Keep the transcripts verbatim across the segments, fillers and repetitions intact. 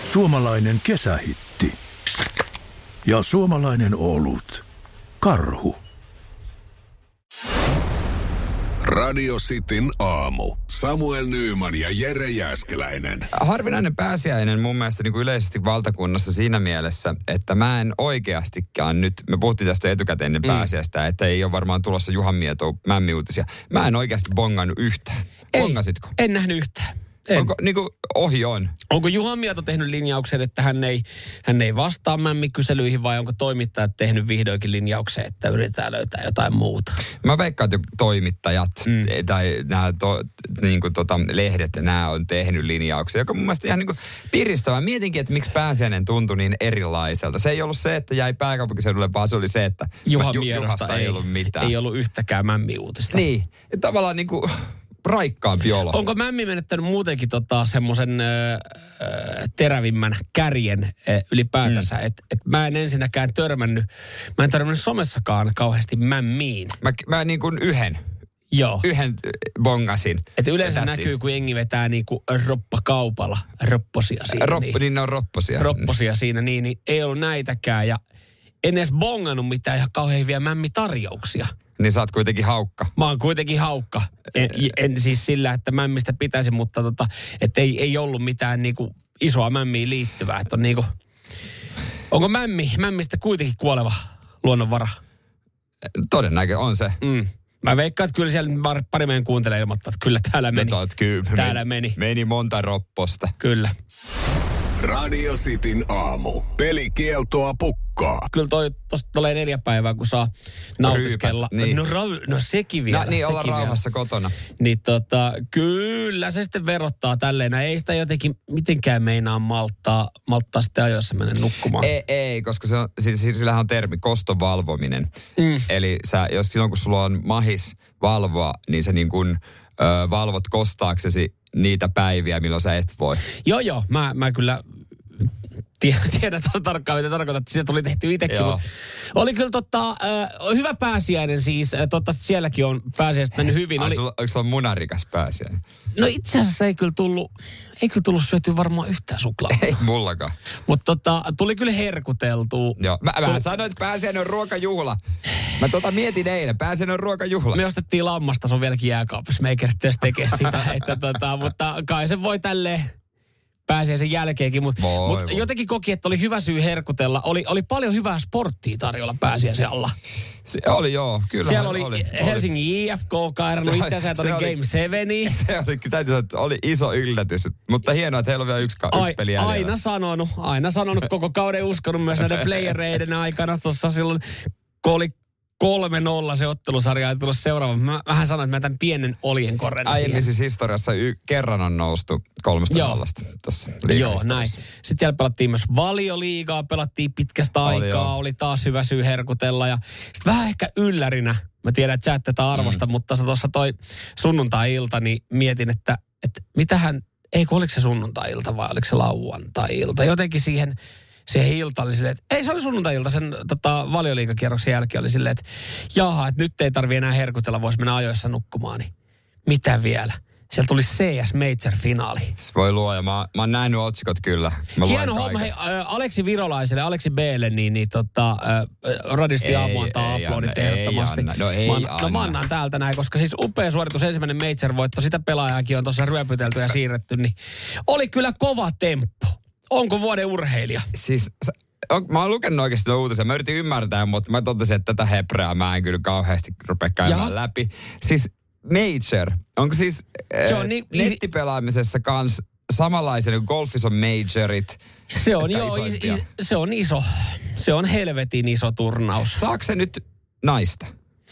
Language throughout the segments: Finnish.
Suomalainen kesähitti. Ja suomalainen olut. Karhu. Radio Cityn aamu. Samuel Nyyman ja Jere Jääskeläinen. Harvinainen pääsiäinen mun mielestä niin kuin yleisesti valtakunnassa siinä mielessä, että mä en oikeastikaan nyt, me puhuttiin tästä etukäteen ennen mm. pääsiäistä, että ei ole varmaan tulossa Juhan Mieto mämmiuutisia. Mä en oikeasti bongannut yhtään. Ei, Bongasitko? En nähnyt yhtään. En. Onko niin kuin ohi on? Onko Juha Mieto tehnyt linjauksen, että hän ei, hän ei vastaa mämmikyselyihin vai onko toimittajat tehnyt vihdoinkin linjauksen, että yritetään löytää jotain muuta? Mä veikkaan, että toimittajat mm. tai nämä to, niin kuin tota, lehdet, nämä on tehnyt linjauksia, joka mun mielestä ihan niin kuin piristävää. Mietinkin, että miksi pääsiäinen tuntui niin erilaiselta. Se ei ollut se, että jäi pääkaupunkiseudulle, vaan se oli se, että Juha Ju, Miedosta ei, ei ollut mitään. Ei ollut yhtäkään mämmiuutista. Niin, ja tavallaan niin kuin raikkaampi olo. Onko mämmi menettänyt muutenkin tota, semmoisen ö, terävimmän kärjen ö, ylipäätänsä, mm. että et mä en ensinnäkään törmännyt, mä en törmännyt somessakaan kauheasti mämmiin. Mä, mä niin kuin yhden. Joo. Yhden bongasin. Että yleensä näkyy, kun jengi vetää niinku roppakaupalla ropposia siinä. Roppo, niin, niin ne on ropposia. Ropposia siinä, niin, niin ei ollut näitäkään. Ja en edes bongannut mitään ihan kauhean hyviä mämmitarjouksia. Niin sä oot kuitenkin haukka. Mä oon kuitenkin haukka. En, en siis sillä, että mämmistä pitäisi, mutta tota, että ei, ei ollut mitään niinku isoa mämmiä liittyvää. Että on niinku, onko mämmi, mämmistä kuitenkin kuoleva luonnonvara? Todennäköisesti on se. Mm. Mä veikkaan, että kyllä siellä pari meidän kuuntelee ilmoittaa, että kyllä täällä meni. Oot, kyllä, täällä meni. Meni monta ropposta. Kyllä. Radio Cityn aamu. Pelikieltoa pukkaa. Kyllä toi, tosta tulee neljä päivää, kun saa nautiskella. Ryypät, niin. No, ra- no sekin vielä. No, niin, olla sekin rauhassa vielä. kotona. Niin tota, kyllä se sitten verottaa tälleen. Ei sitä jotenkin mitenkään meinaa malttaa, malttaa sitten ajoissa mennä nukkumaan. Ei, ei koska se on, siis, sillähän on termi koston valvominen. Mm. Eli sä, jos silloin kun sulla on mahis valvoa, niin sä niin kuin ö, valvot kostaaksesi niitä päiviä, milloin sä et voi. Joo, joo. Mä, mä kyllä tiedän tuossa tarkkaan, mitä tarkoitat. Sitä tuli tehty itsekin. Mutta oli kyllä tota, äh, hyvä pääsiäinen siis. Toivottavasti sielläkin on pääsiäiset mennyt hyvin. Ai, oli... sulla, onko sulla munarikas pääsiäinen? No itse asiassa ei kyllä tullut, ei kyllä tullut syötyä varmaan yhtään suklaata. Ei mullakaan. Mutta tota, tuli kyllä herkuteltua. Joo, mä, mä tuli... sanoin, että pääsiäinen on ruokajuhla. Mä tota mietin eilen, pääsiäinen on ruokajuhla. Me ostettiin lammasta, se on vieläkin jääkaapissa. Me ei kerrottu edes tekemään sitä. Että tota, mutta kai se voi tälleen pääsiäisen jälkeenkin. Mutta mut jotenkin koki, että oli hyvä syy herkutella. Oli, oli paljon hyvää sporttia tarjolla pääsiäisen alla. Se oli joo, kyllä. Siellä oli, oli Helsingin I F K kairannut itseänsä, että oli Game seven. Se oli, täytyy sanoa, että oli iso yllätys. Mutta hienoa, että heillä on vielä yksi, yksi Ai, peli jäljellä. Aina sanonut, aina sanonut koko kauden uskonut myös näiden playereiden aikana. Tuossa silloin, kun oli kolme nolla se ottelusarja ja tullut seuraava. Mä vähän sanoin, että mä tämän pienen oljenkorren siihen. Aiemmin siis historiassa y- kerran on noustu kolmesta nollasta tuossa. Joo, näin. Sitten siellä pelattiin myös Valioliigaa, pelattiin pitkästä oli aikaa, jo. Oli taas hyvä syy herkutella. Ja sitten vähän ehkä yllärinä, mä tiedän, että sä et tätä arvosta, mm. mutta tuossa toi sunnuntai-ilta, niin mietin, että, että mitähän, ei kun oliko se sunnuntai-ilta vai oliko se lauantai-ilta. Jotenkin siihen... Siihen ilta oli silleen, että ei se oli sunnuntai-ilta, sen tota, Valioliigakierroksen jälkeen oli silleen, että jaha, että nyt ei tarvitse enää herkutella, voisi mennä ajoissa nukkumaan, niin mitä vielä? Siellä tuli C S Major-finaali. Se voi luoja, mä, mä oon nähnyt otsikot kyllä. Mä hieno homma, hei, Aleksi Virolaiselle, Aleksi B:lle, niin, niin tota, äh, radisti aamu antaa aplodit ehdottomasti. No ei mä, anna. No mä annan täältä näin, koska siis upea suoritus, ensimmäinen Major-voitto, sitä pelaajaakin on tuossa ryöpytelty ja siirretty, niin oli kyllä kova temppu. Onko vuoden urheilija? Siis on, mä oon lukenut oikeasti uutisia. Mä yritin ymmärtää, mutta mä totesin, että tätä hebreaa mä en kyllä kauheasti rupea käymään ja läpi. Siis Major, onko siis se äh, on niin, nettipelaamisessa kans samanlaisen kuin golfissa on majorit? Se on joo, is, se on iso. Se on helvetin iso turnaus. Saako se nyt naista?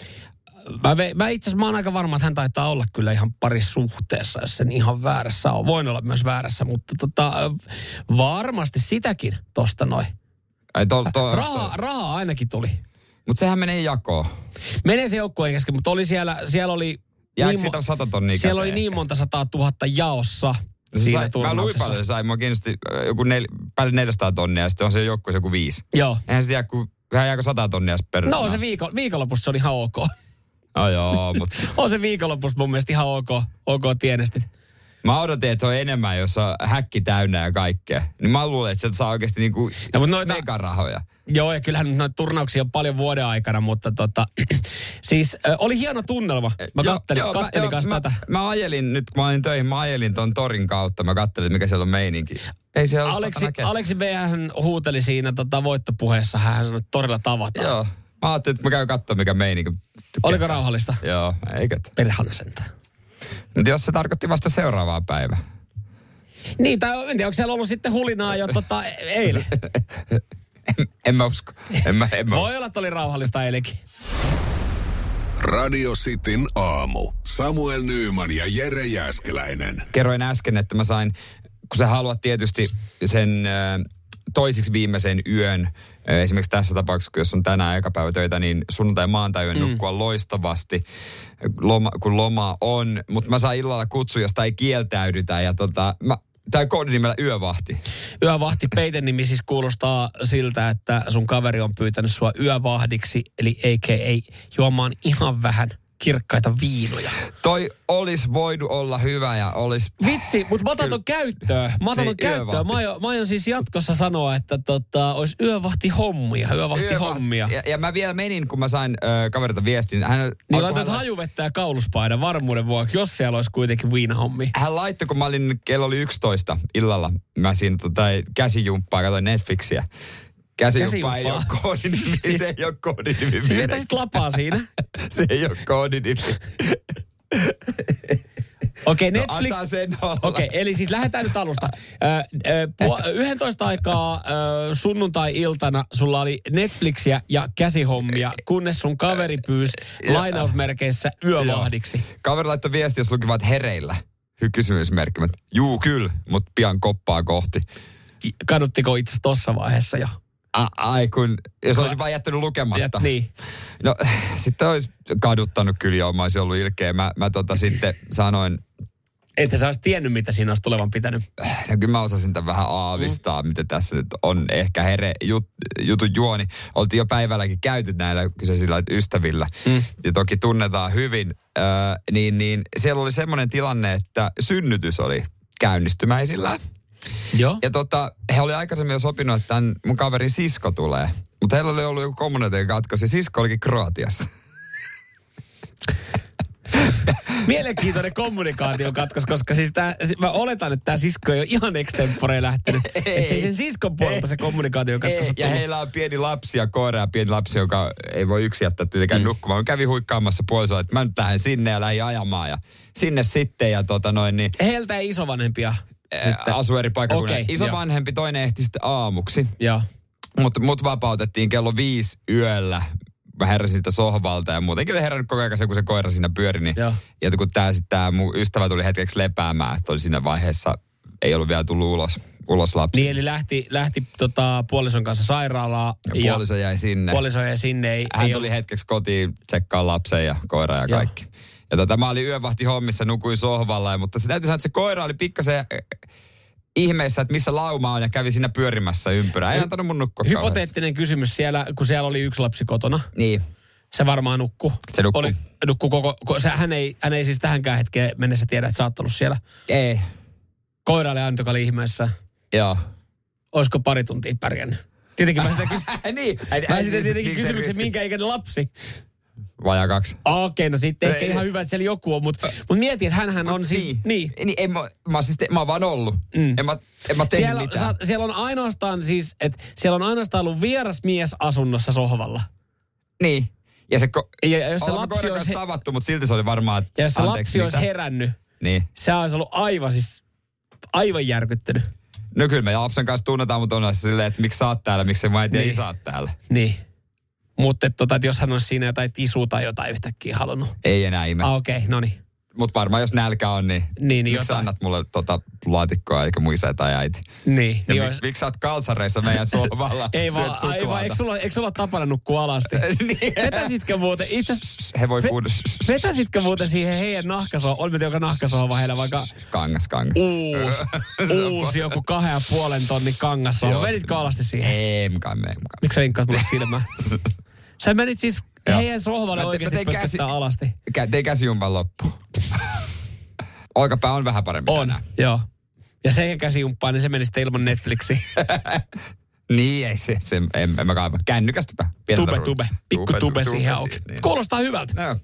Mä, mä itse asiassa mä oon aika varma, että hän taitaa olla kyllä ihan parisuhteessa, jos sen ihan väärässä on. Voin olla myös väärässä, mutta tota, varmasti sitäkin tosta noin. Ai to, to, rahaa, rahaa ainakin tuli. Mutta sehän menee jakoon. Menee se joukkueen kesken, mutta oli siellä, siellä oli... Jääkö niin siitä sata tonnia siellä käteen? oli niin monta sataa tuhatta jaossa se siinä sai, turnauksessa. Mä luin paljon, se sai mua kiinnosti joku nel, päälle neljäsataa tonnia ja sitten on se joukkueessa joku viisi. Joo. Eihän se tiedä, kun vähän jääkö sata tonnia per... No se viikon, viikonlopusta se oli ihan ok. No joo, mutta... on se viikonlopusta mun mielestä ihan ok, ok tienestit. Mä odotin, että on enemmän, jos on häkki täynnä ja kaikkea. Niin mä luulen, että sieltä saa oikeasti niinku no, noita, megarahoja. Joo, ja kyllähän noita turnauksia on paljon vuoden aikana, mutta tota, siis äh, oli hieno tunnelma. Mä joo, kattelin, joo, kattelin mä, kanssa mä, tätä. Mä ajelin, nyt kun mä olin töihin, mä ajelin ton torin kautta. Mä kattelin, mikä siellä on meininki. Ei siellä Aleksi, Aleksi B. hän huuteli siinä tota, voittopuheessa. Hän sanoi, että torilla tavataan. Joo. Mä ajattelin, että mä käyn katsomaan, mikä meininki. Oliko rauhallista? Joo, eikö? Perhana sentään. Mutta jos se tarkoitti vasta seuraavaa päivää. Niin, tai en tiedä, onko siellä ollut sitten hulinaa jo tota, eilen? en, en mä usko. En mä, en mä Voi usko. olla, että oli rauhallista eilenkin. Radio Cityn aamu. Samuel Nyyman ja Jere Jääskeläinen. Kerroin äsken, että mä sain, kun sä haluat tietysti sen äh, toisiksi viimeisen yön, äh, esimerkiksi tässä tapauksessa, jos on tänään eka päivä töitä, niin sunnuntai ja maantai-yön mm. nukkua loistavasti, loma, kun loma on. Mutta mä saan illalla kutsu, josta ei kieltäydytä ja tota, mä, tai koodinimellä Yövahti. Yövahti peitenimi siis kuulostaa siltä, että sun kaveri on pyytänyt sua yövahdiksi, eli a k a juomaan ihan vähän kirkkaita viinoja. Toi olisi voinut olla hyvä ja olisi... Vitsi, mutta mä otan ton käyttöön. Mä otan ton Niin, käyttöön. Mä aion, mä aion siis jatkossa sanoa, että tota, olisi yövahti hommia, yövahti hommia. Ja, ja mä vielä menin, kun mä sain äh, kaverilta viestin. Hän, niin laitoit hajuvettä ja kauluspaidan varmuuden vuoksi, jos siellä olisi kuitenkin viinahommia. Hän laittoi, kun mä olin, kello oli yksitoista illalla. Mä siinä tota, käsijumppaa, katsoin Netflixiä. Käsijumppa ei ole koodinimi, siis, se ei ole koodinimi. Siis vetäisit lapaa siinä? Se ei ole koodinimi. Okei, okay, Netflix... No, antaa sen olla. Okei, okay, eli siis lähdetään nyt alusta. Ö, yhdentoista aikaa ö, sunnuntai-iltana sulla oli Netflixiä ja käsihommia, kunnes sun kaveri pyysi lainausmerkeissä yövahdiksi. Kaveri laittoi viesti, jos lukivat hereillä. Kysymysmerkki. Juu, kyllä, mutta pian koppaa kohti. Kaduttiko itse tossa vaiheessa jo? A, ai kun, jos olisi vaan jättänyt lukematta. Jät, niin. No, sitten olisi kaduttanut kyllä jo, mä olisin ollut ilkeä. Mä, mä tota sitten sanoin... Että sä olisi tiennyt, mitä siinä olisi tulevan pitänyt. No kyllä mä osasin tämän vähän aavistaa, mm. mitä tässä nyt on ehkä here, jut, jutun juoni. Oltiin jo päivälläkin käyty näillä kyseisillä ystävillä. Mm. Ja toki tunnetaan hyvin. Äh, niin, niin siellä oli semmoinen tilanne, että synnytys oli käynnistymäisillään. Joo. Ja tota, he oli aikaisemmin jo sopinut, että tämän mun kaverin sisko tulee. Mutta heillä oli ollut joku kommunikaation katkos ja sisko olikin Kroatiassa. Mielenkiintoinen kommunikaation katkos, koska siis tää, mä oletan, että tämä sisko ei ole ihan extemporeen lähtenyt. Että se ei sen siskon puolelta se kommunikaation katkos on ja heillä on pieni lapsi ja koira ja pieni lapsi, joka ei voi yksin jättää tietenkään mm. nukkumaan. Mä kävin huikkaamassa puolisoa, että mä nyt lähden sinne ja lähdin ajamaan ja sinne sitten ja tota noin niin. Heiltä ei isovanhempia. Sitten. Asu eri paikkakunnilla. Okay, isovanhempi, toinen ehti sitten aamuksi. Joo. Mutta mut vapautettiin kello viisi yöllä. Mä heräsin sitä sohvalta ja muutenkin oli herännyt koko ajan, kun se koira siinä pyöri. Niin, ja kun tää sitten tää mun ystävä tuli hetkeksi lepäämään, että oli siinä vaiheessa, ei ollut vielä tullut ulos, ulos lapsi. Niin eli lähti, lähti tota, puolison kanssa sairaalaan. Ja, ja puoliso jäi sinne. Puoliso jäi sinne. Ei, Hän ei tuli ole... hetkeksi kotiin tsekkaa lapsen ja koira ja Joo. kaikki. Ja tota, mä olin yövahti hommissa, nukuin sohvalla, mutta se täytyy sanoa, että se koira oli pikkasen ihmeessä, että missä lauma on ja kävi siinä pyörimässä ympyrää. Ei antanut mun nukkua hypoteettinen kysymys siellä, kun siellä oli yksi lapsi kotona. Niin. Se varmaan nukku. Se nukku. Oli, nukku koko, se, hän, ei, hän ei siis tähänkään hetkeen mennessä tiedä, että sä oot ollut siellä. Ei. Koira oli ainut, joka oli ihmeessä. Joo. Olisiko pari tuntia pärjännyt? Tietenkin mä sitä kysyn. niin. Mä esitän tietenkin kysymyksen, minkä ikäinen lapsi. Vajaa kaksi. Okei, okay, no sitten ehkä ihan hyvä, että siellä joku on, mutta mut mieti, että hänhän on siis... Niin. niin. niin en mä, mä, siis te, mä oon vaan ollut. Mm. En mä, en mä tehnyt siellä, mitään. Sa, siellä on ainoastaan siis, että siellä on ainoastaan ollut vieras mies asunnossa sohvalla. Niin. Ja se, ko- ja jos se lapsi olisi... He... tavattu, mutta silti se oli varmaan, että... Ja jos se lapsi mitä? olisi herännyt, niin. se olisi ollut aivan siis... Aivan järkyttynyt. No kyllä me lapsen kanssa tunnetaan, mutta on silleen, että miksi sä oot täällä, miksi mä en tiedä, niin. Sä oot täällä. Niin. Mutta tota, että jos hän olisi siinä jotain tisua tai jotain yhtäkkiä halunnut. Ei enää ime. Ah, okei, okay, no niin. Mutta varmaan jos nälkä on, niin, niin, niin miksi annat mulle tota laatikkoa eikä mun isä tai äiti? Niin. Ja niin mik, olisi... miksi sä oot kalsareissa meidän sohvalla? Ei vaan, ei vaan, eikö sulla, eikö sulla tapana nukkua alasti? niin. Vetäisitkö muuten itse... He voi kuulla. Vetäisitkö muuten siihen heidän nahkasohvaan? Olemme joka nahkasohva heillä vaikka... Kangas, kangas. Uusi, uusi joku kahden ja puolen tonnin kangassohva. Veditkö alasti siihen? Ei, mukaan me. Miksi sä inkkaat mulle silmään? Sä menit siis heidän sohvalle oikeasti pötköttää alasti. Tein käsijumpan loppuun. Olkapää on vähän parempi On, tänään. joo. Ja se käsijumppaa, niin se meni sitten ilman Netflixiä. Niin, ei se, se en, en mä kaiva. Kännykästäpä. Tube, tube. Pikku tube siihen auki. Niin. Kuulostaa hyvältä. No.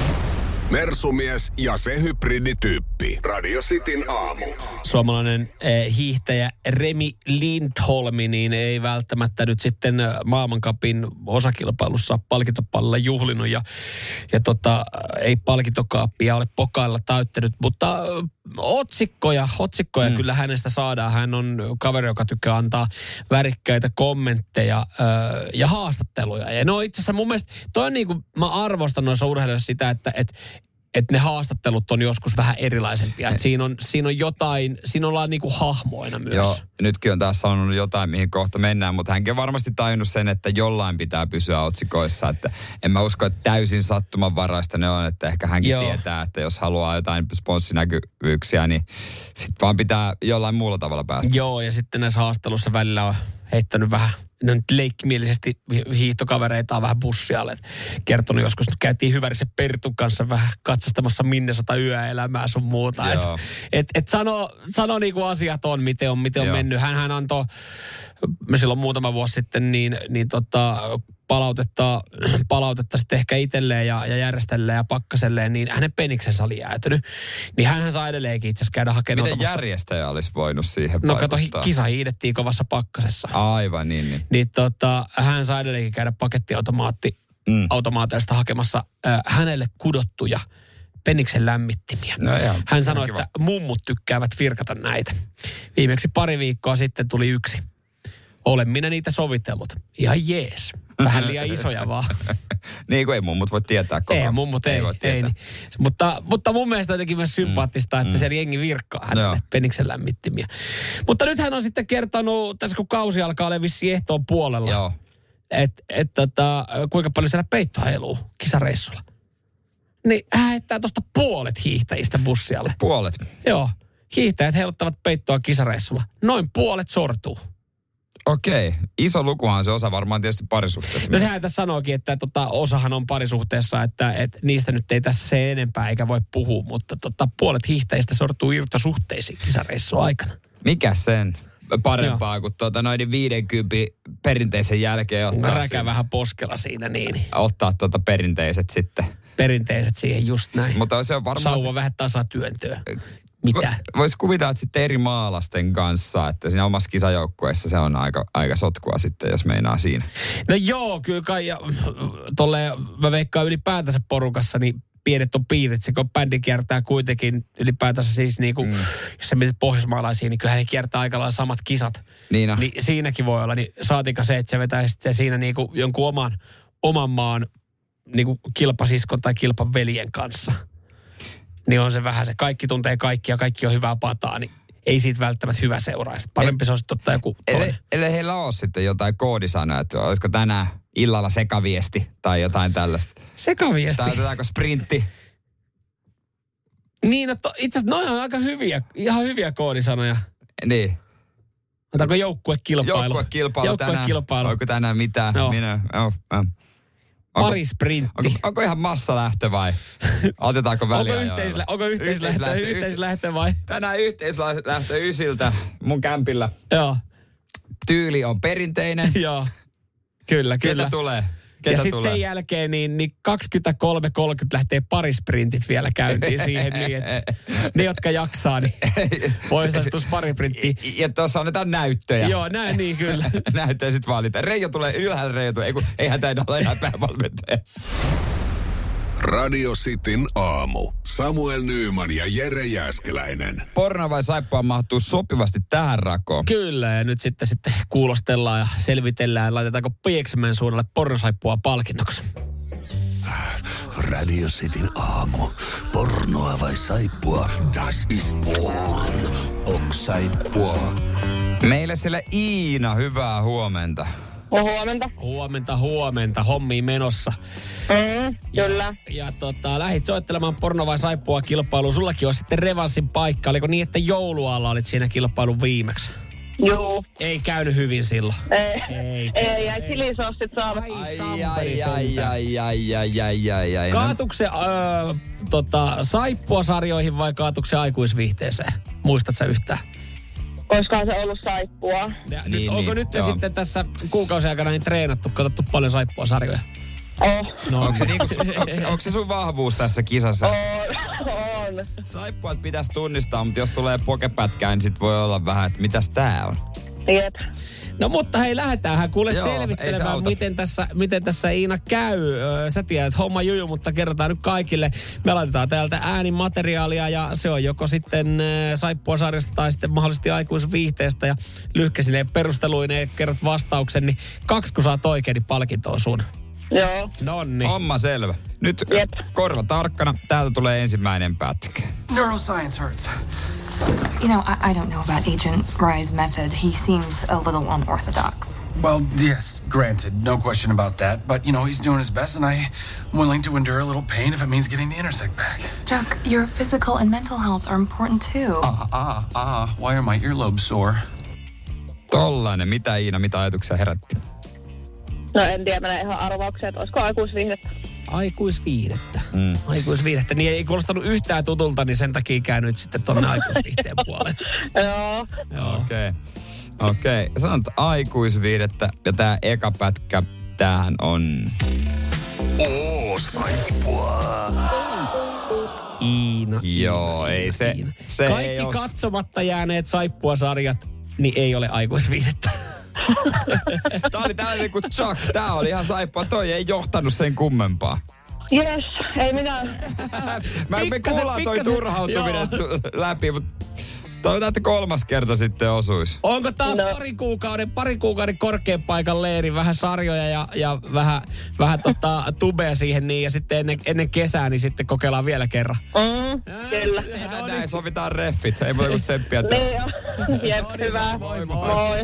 Mersumies ja se hybridityyppi. Radio Cityn aamu. Suomalainen eh, hiihtäjä Remi Lindholmi, niin ei välttämättä nyt sitten maailmancupin osakilpailussa palkintopallilla juhlinut ja, ja tota, ei palkintokaappia ole pokailla täyttänyt, mutta otsikkoja, otsikkoja mm. kyllä hänestä saadaan. Hän on kaveri, joka tykkää antaa värikkäitä kommentteja ö, ja haastatteluja. Ja no itse asiassa mun mielestä, toi on niin kuin, mä arvostan noissa urheilijoissa sitä, että et, et ne haastattelut on joskus vähän erilaisempia. Et siinä, on, siinä on jotain, siinä ollaan niin kuin hahmoina myös. Joo, nytkin on taas sanonut jotain, mihin kohta mennään, mutta hänkin on varmasti tajunnut sen, että jollain pitää pysyä otsikoissa. Että en mä usko, että täysin sattumanvaraista ne on, että ehkä hänkin Joo. tietää, että jos haluaa jotain sponssinäkyvyyksiä, niin sit vaan pitää jollain muulla tavalla päästä. Joo, ja sitten näissä haastattelussa välillä on heittänyt vähän ne nyt leikkimielisesti hiihtokavereitaan vähän bussialle. Kertonut joskus, että käytiin Hyvärisen Pertun kanssa vähän katsastamassa Minnesota yöelämää sun muuta. Että et, et sano, sano niin kuin asiat on, miten on, miten on mennyt. Hän, hän antoi silloin muutama vuosi sitten niin, niin tota, palautetta, palautetta sitten ehkä itselleen ja, ja järjestelleen ja pakkaselleen, niin hänen peniksensä oli jäätynyt. Niin hänhän saa edelleenkin itse asiassa käydä hakemaan. Miten järjestäjä olisi voinut siihen No vaikuttaa? kato, kisa hiidettiin kovassa pakkasessa. Aivan, niin. Niin, niin tota, hän saa edelleenkin käydä pakettiautomaatti mm. automaateista hakemassa äh, hänelle kudottuja peniksen lämmittimiä. No ihan, hän sanoi, kiva. että mummut tykkäävät virkata näitä. Viimeksi pari viikkoa sitten tuli yksi. Olen minä niitä sovitellut. Ihan jees. Vähän liian isoja vaan. Niin kuin ei mummut voi tietää koko. Ei mummut ei. ei, ei niin. mutta, mutta mun mielestä on jotenkin myös sympaattista, mm. että mm. siellä jengi virkkaa hänelle no. peniksen lämmittimiä. Mutta nyt hän on sitten kertonut, tässä kun kausi alkaa olla vissiin ehtoon puolella, Joo. että et, tota, kuinka paljon siellä peitto heiluu kisareissulla. Niin hän heittää tuosta puolet hiihtäjistä bussialle. Puolet? Joo. Hiihtäjät heiluttavat peittoa kisareissulla. Noin puolet sortuu. Okei. Iso lukuhan se osa varmaan tietysti parisuhteessa. No sehän tässä sanookin, että tota, osahan on parisuhteessa, että et niistä nyt ei tässä se enempää eikä voi puhua, mutta tota, puolet hiihtäjistä sortuu irtosuhteisiin kisareissun aikana. Mikä sen parempaa Joo. kuin tuota, noiden viidenkymmenen perinteisen jälkeen ottaa Räkä siinä. vähän poskella siinä niin. Ottaa tuota perinteiset sitten. Perinteiset siihen just näin. Mutta se on varmaan... Sauva se... vähän tasatyöntöä. Mitä? Voisi kuvitella, että sitten eri maalasten kanssa, että siinä omassa kisajoukkueessa se on aika, aika sotkua sitten, jos meinaa siinä. No joo, kyllä kai, ja tolleen mä veikkaan ylipäätänsä porukassa, niin pienet on piirit, se kun bändi kiertää kuitenkin ylipäätänsä siis niin kuin, mm. jos sä mietit pohjoismaalaisia, niin kyllähän ne kiertää aika lailla samat kisat. Niin, niin siinäkin voi olla, niin saatika se, että se vetää sitten siinä niin kuin jonkun oman, oman maan niin kuin kilpasiskon tai kilpan veljen kanssa. Niin on se vähän se, kaikki tuntee kaikkia, kaikki on hyvää pataa, niin ei siitä välttämättä hyvä seuraa. Parempi se on sitten ottaa joku toinen. Ellei heillä ole sitten jotain koodisanoja, että olisiko tänään illalla sekaviesti tai jotain tällaista. Sekaviesti? Tai otetaanko sprintti? Niin, että itse asiassa noin on aika hyviä, ihan hyviä koodisanoja. Niin. Otetaanko joukkuekilpailu? Joukkuekilpailu, Joukkuekilpailu tänään. Onko tänään mitään? No. Minä, oh, oh. Pari sprintti. Onko, onko ihan massalähtö vai? Otetaanko väliä? Onko, yhteislä, onko yhteislähtö, yhteislähtö, yhteislähtö vai? Tänään yhteislähtö ysiltä mun kämpillä. Joo. Tyyli on perinteinen. Joo. Kyllä, Ketä kyllä. tulee? Ketä ja sitten sen jälkeen niin, niin kaksikymmentäkolme kolmekymmentä lähtee parisprintit vielä käyntiin siihen niin, että ne, jotka jaksaa, niin voi saistua pariprinttiin. Ja tuossa annetaan näyttöjä. Joo, näin niin kyllä. Näyttöjä sitten valitaan. Reijo tulee, ylhäällä Reijo tulee. Ei, kun, eihän tämä ole ihan päävalmentaja. Radio Cityn aamu. Samuel Nyyman ja Jere Jääskeläinen. Porno vai saippua mahtuu sopivasti tähän rakoon. Kyllä, ja nyt sitten, sitten kuulostellaan ja selvitellään, laitetaanko Pieksämäen suunnalle pornosaippua palkinnoksi. Radio Cityn aamu. Pornoa vai saippua? Das ist porn. Ok saippua. Meille siellä Iina, hyvää huomenta. No huomenta. Huomenta, huomenta. Hommiin menossa. Mm, kyllä. Ja, ja tota, lähit soittelemaan porno vai saippua kilpailuun. Sullakin on sitten revanssin paikka. Oliko niin, että joulualla olit siinä kilpailun viimeksi? Juu. Ei käynyt hyvin silloin. Ei, ei, ei jäi chilisossit saamatta. Ai, ai, ai, ai, ai, ai, ai, ai, ai. Kaatuiko se öö, tota, saippuasarjoihin vai kaatuiko se aikuisviihteeseen? Muistatko sä yhtään? Olisikohan se ollut saippua? Ja Niin, nyt, onko niin, nyt joo. sitten tässä kuukausien aikana niin treenattu, katsottu paljon saippuasarjoja? Oh. No, Onko se, niinku, onko, se, onko se sun vahvuus tässä kisassa? On, on. Saippuat pitäisi tunnistaa, mutta jos tulee pokepätkää, niin sit voi olla vähän, että mitäs tää on? Jep. No mutta hei, lähdetäänhän kuule Joo, ei se selvittelemään, auta. miten tässä, miten tässä Iina käy. Öö, sä tiedät, homma juju, mutta kerrotaan nyt kaikille. Me laitetaan täältä äänimateriaalia ja se on joko sitten äh, saippuasarjasta tai sitten mahdollisesti aikuisviihteestä ja lyhkäisineen perusteluineen kerrot vastauksen, niin kaksi kun saat oikein, niin palkinto on sun. Joo. Nonni. Homma selvä. Nyt Jep. korva tarkkana. Täältä tulee ensimmäinen pätkä. Neuroscience hurts. You know, I, I don't know about Agent Rye's method. He seems a little unorthodox. Well, yes, granted, no question about that. But, you know, he's doing his best, and I'm willing to endure a little pain if it means getting the intersect back. Chuck, your physical and mental health are important too. Ah, ah, ah, why are my earlobes sore? Tollainen. Mitä Iina, mitä ajatuksia herätti? No en tiedä, menee ihan arvaukseen, että olisiko aikuisviihdettä. Aikuisviihdettä. Mm. Aikuisviihdettä. Niin ei kuulostanut yhtään tutulta, niin sen takia käy nyt sitten tonne aikuisviihteen puolelle. Joo. Joo. Okei. Okay. Okei. Okay. Sanot aikuisviihdettä ja tää eka pätkä, tämähän on... Oo, saippua. Iina. Joo, Iina, ei Iina, se- Iina. se ei Kaikki oo- katsomatta jääneet saippuasarjat, niin ei ole aikuisviihdettä. Tää oli tällainen kuin Chuck. Tää oli ihan saippua. Toi ei johtanut sen kummempaa. Yes, ei minä. Mä me Pikkasen- kuullaan toi pikkasen- turhautuminen joo. su- läpi, mutta toivotaan, että kolmas kerta sitten osuisi. Onko taas No. pari kuukauden, pari kuukauden korkean paikan leiri, vähän sarjoja ja, ja vähän, vähän tota, tubea siihen niin, ja sitten ennen, ennen kesää, niin sitten kokeillaan vielä kerran. Mm, kyllä. Tehdään näin, sovitaan reffit. Ei muuta kuin tsemppiä. Niin jo. Jep, hyvä. Moi, moi. Moi.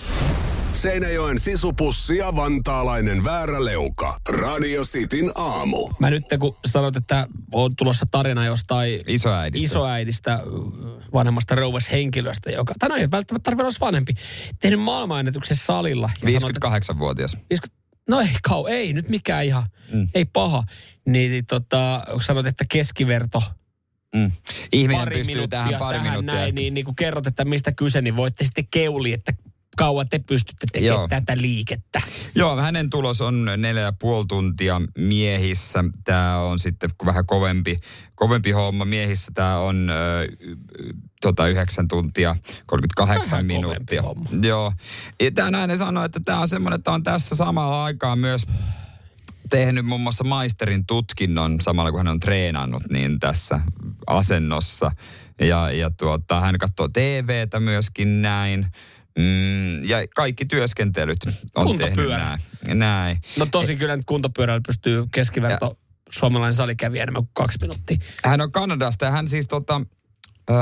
Seinäjoen sisupussi ja vantaalainen vääräleuka. Radio Cityn aamu. Mä nyt kun sanot, että on tulossa tarina jostain Isoäidistä. isoäidistä, vanhemmasta rouvashenkilöstä, joka, tai no ei välttämättä tarvitse olla vanhempi, tehnyt maailmanennätyksen salilla. Ja viisikymmentäkahdeksanvuotias. Sanot, että, no ei kau, ei nyt mikään ihan, mm. ei paha. Niin, niin tota, kun sanot, että keskiverto Mm. Ihminen pari pystyy minuuttia tähän pari tähän minuuttia. näin, niin, niin kun kerrot, että mistä kyse, niin voitte sitten keuli, että kauan te pystytte tekemään Joo. tätä liikettä. Joo, hänen tulos on neljä ja puoli tuntia miehissä. Tämä on sitten vähän kovempi, kovempi homma. Miehissä tämä on ö, tota yhdeksän tuntia, kolmekymmentäkahdeksan Vähän minuuttia. kovempi homma. Joo. Ja tämä nainen sanoi, että tämä on semmoinen, että on tässä samalla aikaa myös tehnyt muun muassa maisterin tutkinnon samalla kun hän on treenannut niin tässä asennossa. Ja, ja tuota, hän katsoo T V:tä myöskin näin. Mm, ja kaikki työskentelyt on tehnyt Kuntopyörä. näin. näin. No tosi kyllä nyt kuntopyörällä pystyy keskiverto ja suomalainen salikävijä enemmän kuin kaksi minuuttia. Hän on Kanadasta ja hän siis tota, öö,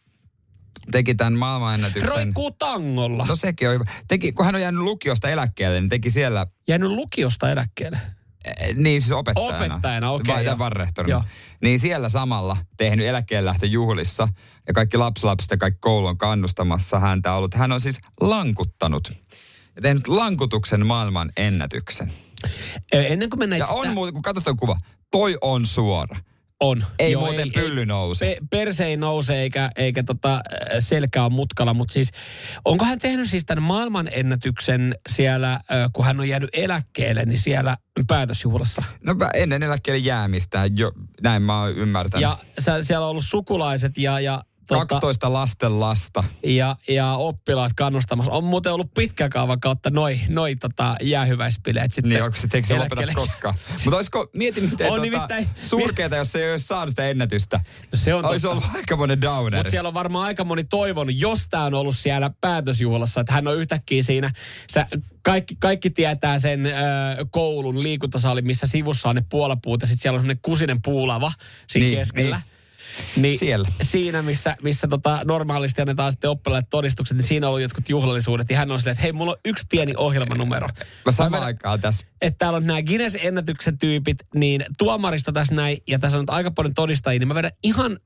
teki tämän maailmanennätyksen. Roikkuu tangolla. No sekin on hyvä. Teki, kun hän on jäänyt lukiosta eläkkeelle, niin teki siellä, Jäänyt lukiosta eläkkeelle. eh, niin siis opettajana. Opettajana, okei, Vai joo. varrehtorina. Joo. Niin siellä samalla tehnyt eläkkeellähtöjuhlissa ja kaikki lapsilapset ja kaikki koulu on kannustamassa häntä ollut. Hän on siis lankuttanut ja tehnyt lankutuksen maailman ennätyksen. Ö, Ennen kuin mennään Ja itse on tä- muuten, kun katsot tuon kuva, toi on suora. On. Ei muuten pylly nouse. Pe, perse ei nouse eikä, eikä tota, selkä on mutkalla, mutta siis onko hän tehnyt siis tämän maailmanennätyksen siellä, ö, kun hän on jäänyt eläkkeelle, niin siellä päätösjuhlassa? No ennen eläkkeelle jäämistä, jo, näin mä oon ymmärtänyt. Ja sä, siellä on ollut sukulaiset ja... ja tota, kaksitoista lasten lasta. Ja, ja oppilaat kannustamassa. On muuten ollut pitkän kaavan kautta noi, noi tota jäähyväispileet sitten. Niin onko se, eikö se lopeta eläkkeelle. koskaan? Mutta olisiko, mieti miten On tota, nimittäin- surkeeta, jos ei olisi saanut sitä ennätystä. No se on Olisi totta. ollut aikamoinen downer. Mutta siellä on varmaan aika moni toivonut, jos tämä on ollut siellä päätösjuhlassa, että hän on yhtäkkiä siinä, sä, kaikki, kaikki tietää sen ö, koulun liikuntasali, missä sivussa on ne puolapuut ja sitten siellä on semmoinen kusinen puulava siinä Niin, keskellä. niin. Niin Siellä. Siinä, missä, missä tota normaalisti annetaan sitten oppilaille todistukset, niin siinä on ollut jotkut juhlallisuudet. Ja hän on silleen, että hei, mulla on yksi pieni ohjelmanumero. Mä samaan vedän- aikaan tässä. Että täällä on nämä Guinness-ennätyksen tyypit, niin tuomarista tässä näin, ja tässä on nyt aika paljon todistajia, niin mä vedän ihan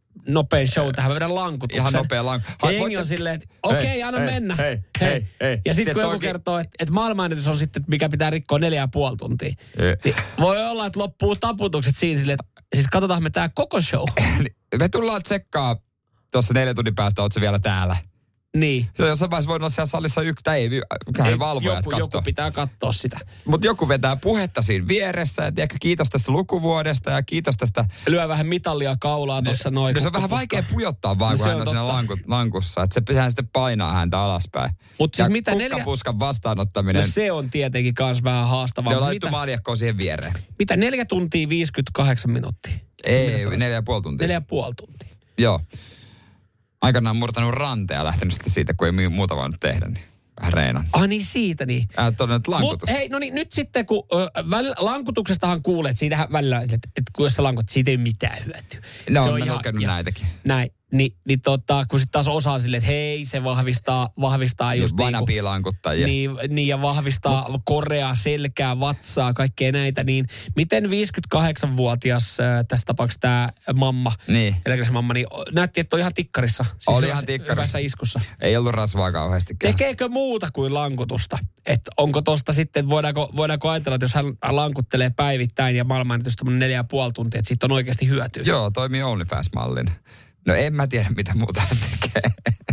nopein show tähän, mä vedän lankutuksen. Ihan nopea lanku. Ja jengi on silleen, että okei, okay, anna hei, mennä. Hei, hei, hei. Ja sitten kun joku kertoo, että, että maailmanennätys on sitten, mikä pitää rikkoa neljä ja puoli tuntia. Niin voi olla, että loppuu taputukset siinä silleen, että siis katsotaan me tää koko show. Me tullaan tsekkaa tuossa neljän tunnin päästä, oot sä vielä täällä. Niin. Se on jossain vaiheessa voinut olla siellä salissa yksi, tai ei, kyllähän valvojat joku, katsoo. joku pitää katsoa sitä. Mutta joku vetää puhetta siinä vieressä, ja tiedätkö, kiitos tästä lukuvuodesta, ja kiitos tästä... Lyö vähän mitallia kaulaa tuossa noin. No se on vähän vaikea pujottaa vaan, no, kun hän on, on siinä lanku, lankussa, että se pitää sitten painaa häntä alaspäin. Mut siis ja mitä kukkapuskan neljä... vastaanottaminen... No se on tietenkin kans vähän haastavaa. Joo, laittu maaljakkoon siihen viereen. Mitä, neljä tuntia viisikymmentäkahdeksan minuuttia? Ei, neljä ja puoli tuntia. Neljä ja puoli tuntia. Joo. Aikanaan murtanut ranteen ja lähtenyt sitten siitä, kun ei muuta voinut tehdä, niin vähän reenan. Ah niin, siitä niin. Äh, todennut lankutus. Mut hei, no niin, nyt sitten kun äh, väl, lankutuksestahan kuulet, siitähän välillä, että, että kun jos sä lankut, siitä ei mitään hyötyä. No, se on mä lukenut näitäkin. Näin. Ni, niin tota, kun sitten taas osaa silleen, että hei, se vahvistaa, vahvistaa just niin vanapiilankuttajia. Niin, niin, ja vahvistaa Mut. korea, selkää, vatsaa, kaikkea näitä. Niin miten viisikymmentäkahdeksanvuotias äh, tässä tapauksessa tämä mamma, niin. eläkeläisen mamma, niin näytti, että on ihan tikkarissa. Siis oli hyvässä, ihan tikkarissa. Hyvässä iskussa. Ei ollut rasvaa kauheasti käsissä. Tekeekö muuta kuin lankutusta? Että onko tosta sitten, voidaanko, voidaanko ajatella, että jos hän lankuttelee päivittäin ja maailmanennätys tämmöinen neljä ja puoli tuntia, että siitä on oikeasti hyötyä? Joo, toimii OnlyFans-mallin. No en mä tiedä, mitä muuta hän tekee.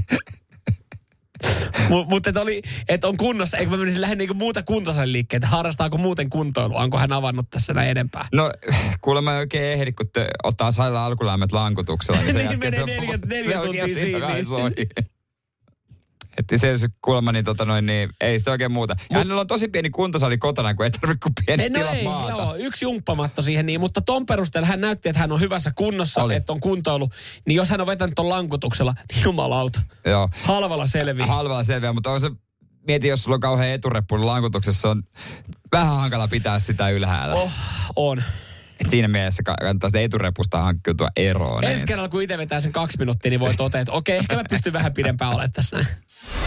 Mutta et oli, että on kunnossa, eikö mä menisin lähden niinku muuta kuntosaliliikkeitä, harrastaako muuten kuntoilua, onko hän avannut tässä näin enempää? No kuulemma ei oikein ehdi, kun te ottaa sailla alkulämmöt lankutuksella, niin sen jälkeen se on, neljä, neljä se on tuntia siinä. Että se kuulemma niin, tota noin, niin ei sitä oikein muuta. Ja hänellä on tosi pieni kuntosali kotona, kun ei tarvitse kuin pieni no tila ei, maata. Joo, yksi jumppamatto siihen niin, mutta ton perusteella hän näytti, että hän on hyvässä kunnossa, Oli. että on kuntoilu. Niin jos hän on vetänyt ton lankutuksella, niin jumalauta. Joo. Halvalla selviää. Halvalla selviää, mutta on se, mieti jos sulla on kauhean etureppu, niin lankutuksessa on vähän hankala pitää sitä ylhäällä. Oh, on. Et siinä mielessä kannattaa sitä eturepusta hankkiutua eroon. Ensi kerralla, kun itse vetää sen kaksi minuuttia, niin voi totea, että okei, ehkä mä pystyn vähän pidempään olemaan tässä näin.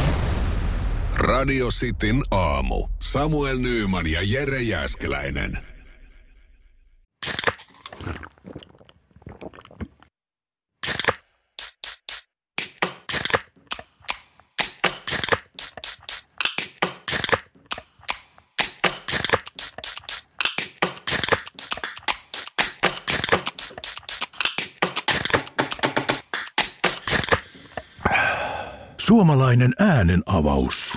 Radio Cityn aamu. Samuel Nyyman ja Jere Jääskeläinen. Suomalainen äänen avaus.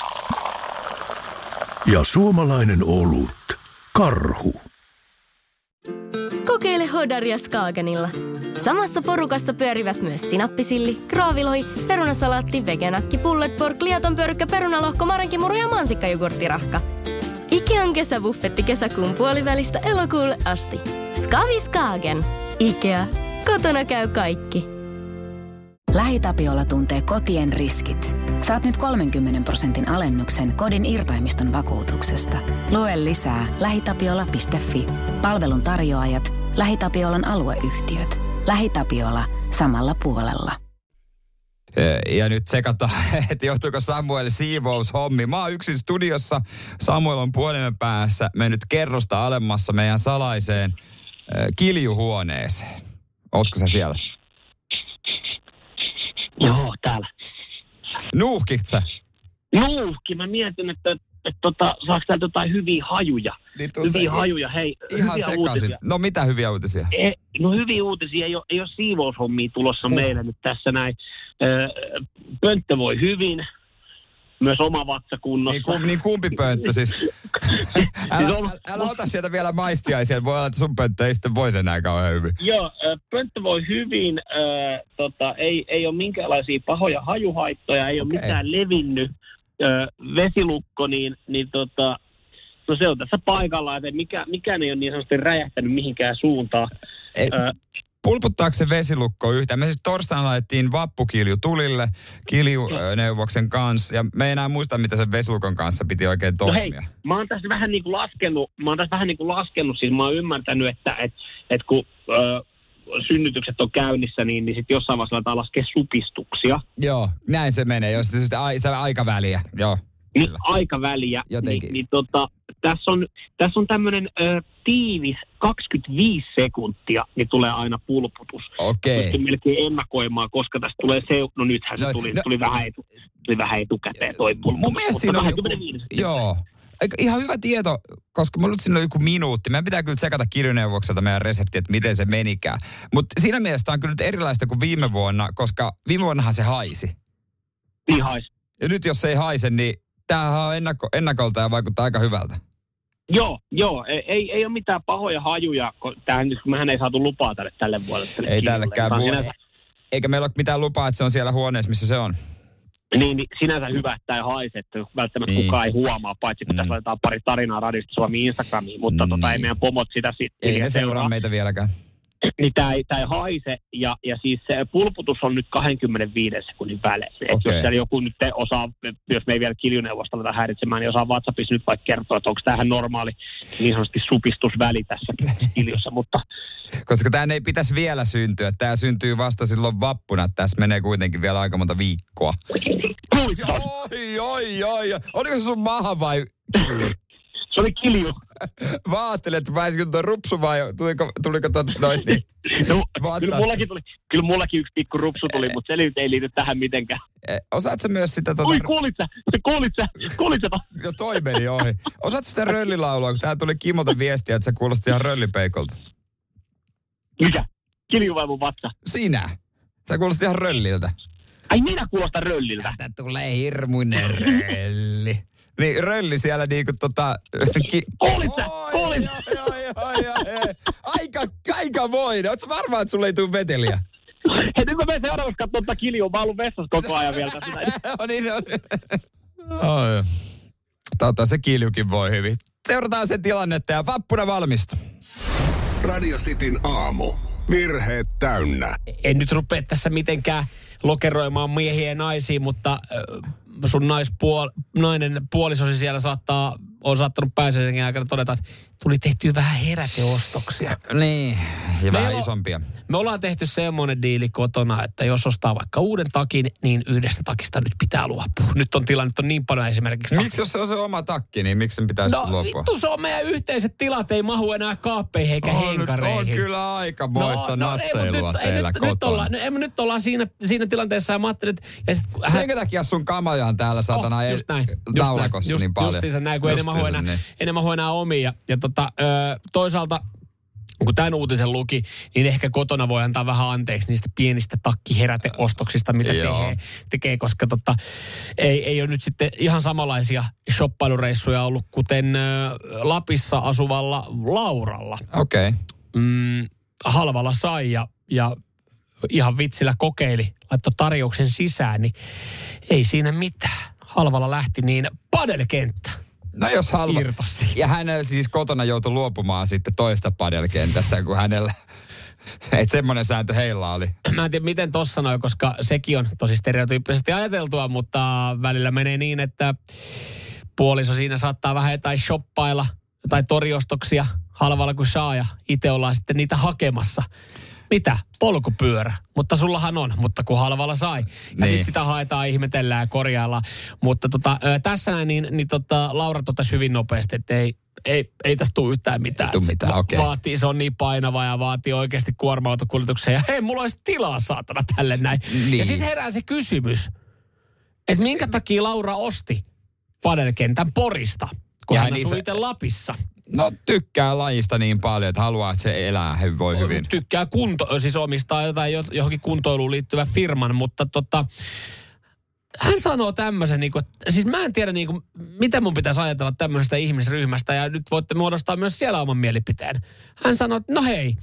Ja suomalainen olut. Karhu. Kokeile Hodaria Skagenilla. Samassa porukassa pyörivät myös sinappisilli, kraavilohi, perunasalaatti, vegenakki, pullet, pork, liatonpörkkä, perunalohko, marenkimuru ja mansikkajogurttirahka. Ikean kesäbuffetti kesäkuun puolivälistä elokuulle asti. Skavi Skagen. Ikea. Kotona käy kaikki. LähiTapiola tuntee kotien riskit. Saat nyt kolmenkymmenen prosentin alennuksen kodin irtaimiston vakuutuksesta. Lue lisää lähitapiola piste fi. Palvelun tarjoajat, LähiTapiolan alueyhtiöt. LähiTapiola samalla puolella. Ja nyt tsekataan, että johtuuko Samuel siivoushommi. Mä oon yksin studiossa. Samuel on puhelimen päässä mennyt kerrosta alemmassa meidän salaiseen äh, kiljuhuoneeseen. Ootko sä siellä? Joo, täällä. Nuuhkit sä? Nuuhki. Mä mietin, että, että, että tota, saako täältä jotain hyviä hajuja. Niin hyviä sä, hajuja. Hei, ihan hyviä sekaisin. Uutisia. No mitä hyviä uutisia? E, no hyviä uutisia. Ei ole, ei ole siivoushommia tulossa huh. meille nyt tässä näin. Pönttö voi hyvin. Myös oma vatsa kunnossa. Niin, kum, niin kumpi pönttö siis? älä, älä, älä ota sieltä vielä maistiaisia. Voi olla, että sun pönttö ei sitten voisi enää kauhean hyvin. Joo, pönttö voi hyvin. Äh, tota, ei, ei ole minkäänlaisia pahoja hajuhaittoja. Ei okay. ole mitään levinnyt. Äh, vesilukko, niin, niin tota, no se on tässä paikallaan. Että mikä, mikään ei ole niin sanotusti räjähtänyt mihinkään suuntaan. Ei. Äh, Pulputtaako se vesilukko yhtään? Me siis torstaina laitettiin vappukilju tulille kiljuneuvoksen kanssa. Ja me ei enää muista, mitä sen vesilukon kanssa piti oikein toimia. No hei, mä oon tässä vähän niin kuin laskenut, mä oon tässä vähän niin kuin laskenut, siis mä oon ymmärtänyt, että et, et kun ö, synnytykset on käynnissä, niin, niin sitten jossain vaiheessa aletaan laskea supistuksia. Joo, näin se menee, jos se, se aikaväliä, joo. Niin aikaväliä. Jotenkin. Niin, niin tota, tässä on, tässä on tämmöinen ö, tiivis kaksikymmentäviisi sekuntia, niin tulee aina pulputus. Okei. Pystyn melkein ennakoimaan, koska tästä tulee se, no nythän se no, tuli, no, tuli, vähän etu, tuli vähän etukäteen toi pulputus. Mun mielestä siinä on joku, joo. Ihan hyvä tieto, koska mulla siinä on joku minuutti. Meidän pitää kyllä tsekata kirjoneuvokselta meidän resepti, että miten se menikään. Mutta siinä mielessä on kyllä nyt erilaista kuin viime vuonna, koska viime vuonnahan se haisi. Niin haisi. Ja nyt jos se ei haise, niin tämähän on ennakko, ennakolta ja vaikuttaa aika hyvältä. Joo, joo. Ei, ei, ei ole mitään pahoja hajuja, kun tähän, mehän ei saatu lupaa tälle tälle vuodelle. Tälle ei tällekään vuodelle. Eikä meillä ole mitään lupaa, että se on siellä huoneessa, missä se on. Niin, niin sinänsä hyvä, että ei haise, että välttämättä niin. Kukaan ei huomaa, paitsi kun mm. tässä laitetaan pari tarinaa Radiosta Suomi Instagramiin, mutta niin. tota, ei meidän pomot sitä sitten. Ei ne seuraa meitä vieläkään. Niin tämä ei, ei haise, ja, ja siis se pulputus on nyt kaksikymmentäviisi sekunnin välein. Okay. Jos siellä joku nyt osaa, jos me ei vielä kiljuneuvostolla tätä häiritsemään, niin osaa WhatsAppissa nyt vaikka kertoa, että onko tämähän normaali niin sanotusti supistusväli tässä kiljussa, mutta... Koska tämä ei pitäisi vielä syntyä, tämä syntyy vasta silloin vappuna, että tässä menee kuitenkin vielä aika monta viikkoa. Oi, oi, oi, oliko se sun maha vai... Se oli kilju. Mä ajattelin, että pääsikö tuon rupsu vai tuliko, tuliko tuon noin niin? No, kyllä mullakin, tuli, kyllä mullakin yksi pikku rupsu tuli, mutta se ei liity tähän mitenkään. Eh, osaatko myös sitä... Tuota... Oi, kuulit sä? Se kuulit sä? Kuulit sä? Jo toi meni ohi. Osaatko sitä röllilaulua, kun tää tuli Kimolta viestiä, että se kuulosti ihan röllipeikolta. Mikä? Kilju vai mun vatsa? Sinä. Sä kuulosti ihan rölliltä. Ai minä kuulostan rölliltä? Tätä tulee hirmuinen rölli. Niin rölli siellä niinku tota... Ki... Kuulit sä? Kuulit sä? Aika, aika voin. Ootko varma, että sulle ei tule veteliä? Hei, nyt mä menen seuraavaksi katsomaan tätä kiljua. Mä oon ollut vessassa koko ajan vielä tässä. No niin, no niin. Oh, tota, se kiljukin voi hyvin. Seurataan sen tilannetta ja vappuna valmista. Radio Cityn aamu. Virheet täynnä. En nyt rupea tässä mitenkään lokeroimaan miehiä ja naisia, mutta äh, sun naispuol, nainen puolisosi siellä saattaa, on saattanut pääsiäisen aikana todeta, että tuli tehtyä vähän heräteostoksia. Niin, ja vähän me isompia. Me ollaan tehty semmoinen diili kotona, että jos ostaa vaikka uuden takin, niin yhdestä takista nyt pitää luopua. Nyt on tilanne, on niin paljon esimerkiksi. Miksi jos se on se oma takki, niin miksi sen pitäisi no, luopua? No vittu, se on meidän yhteiset tilat, ei mahu enää kaappeihin eikä on henkareihin. On kyllä aika moista no, natseilua no, ei, teillä nyt, kotona. Nyt ollaan, no, nyt ollaan siinä, siinä tilanteessa ja mä ajattelin, että... Ja sit, Senkä takia sun kamaja on täällä satana oh, just näin, naulakossa just, niin paljon. Justiinsa näin, kun ei ne mahu enää, niin. enää omiin. Ja, ja tota, ö, toisaalta... Kun tämän uutisen luki, niin ehkä kotona voi antaa vähän anteeksi niistä pienistä takkiheräteostoksista, mitä tekee, tekee, koska tota, ei, ei ole nyt sitten ihan samanlaisia shoppailureissuja ollut, kuten ä, Lapissa asuvalla Lauralla. Okei. Okay. Mm, halvalla sai ja, ja ihan vitsillä kokeili, laittoi tarjouksen sisään, niin ei siinä mitään. Halvalla lähti niin padelkenttä. No jos halva. Ja hän siis kotona joutui luopumaan sitten toista padelkentästä kuin hänellä. Että semmoinen sääntö heillä oli. Mä en tiedä miten tossa sanoi, koska sekin on tosi stereotyyppisesti ajateltua, mutta välillä menee niin, että puoliso siinä saattaa vähän jotain shoppailla, tai toriostoksia halvalla kuin saa ja itse ollaan sitten niitä hakemassa. Mitä? Polkupyörä. Mutta sullahan on, mutta kun halvalla sai. Ja niin. Sitten sitä haetaan, ihmetellään ja korjaillaan. Mutta tota, tässä näin, niin, niin tota, Laura totesi hyvin nopeasti, että ei, ei, ei tästä tule yhtään mitään. Ei tule mitään, okei. Okay. Vaatii, se on niin painava ja vaatii oikeasti kuorma-autokuljetuksen. Ja hei, mulla olisi tilaa saatana tälle näin. Niin. Ja sitten herää se kysymys, että minkä takia Laura osti padelkentän Porista, kun ja hän asuu itse Lapissa. No tykkää lajista niin paljon, että haluaa, että se elää, he voi hyvin. Tykkää kunto, siis omistaa jotain johonkin kuntoiluun liittyvän firman, mutta tota, hän sanoo tämmöisen, niin kuin, siis mä en tiedä, niin kuin, mitä mun pitäisi ajatella tämmöisestä ihmisryhmästä, ja nyt voitte muodostaa myös siellä oman mielipiteen. Hän sanoo, että no hei,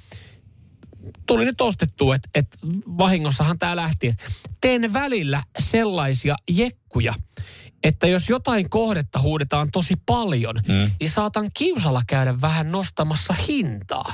tuli nyt ostettua, että, että vahingossahan tää lähti, että teen välillä sellaisia jekkuja, että jos jotain kohdetta huudetaan tosi paljon, mm. niin saatan kiusalla käydä vähän nostamassa hintaa.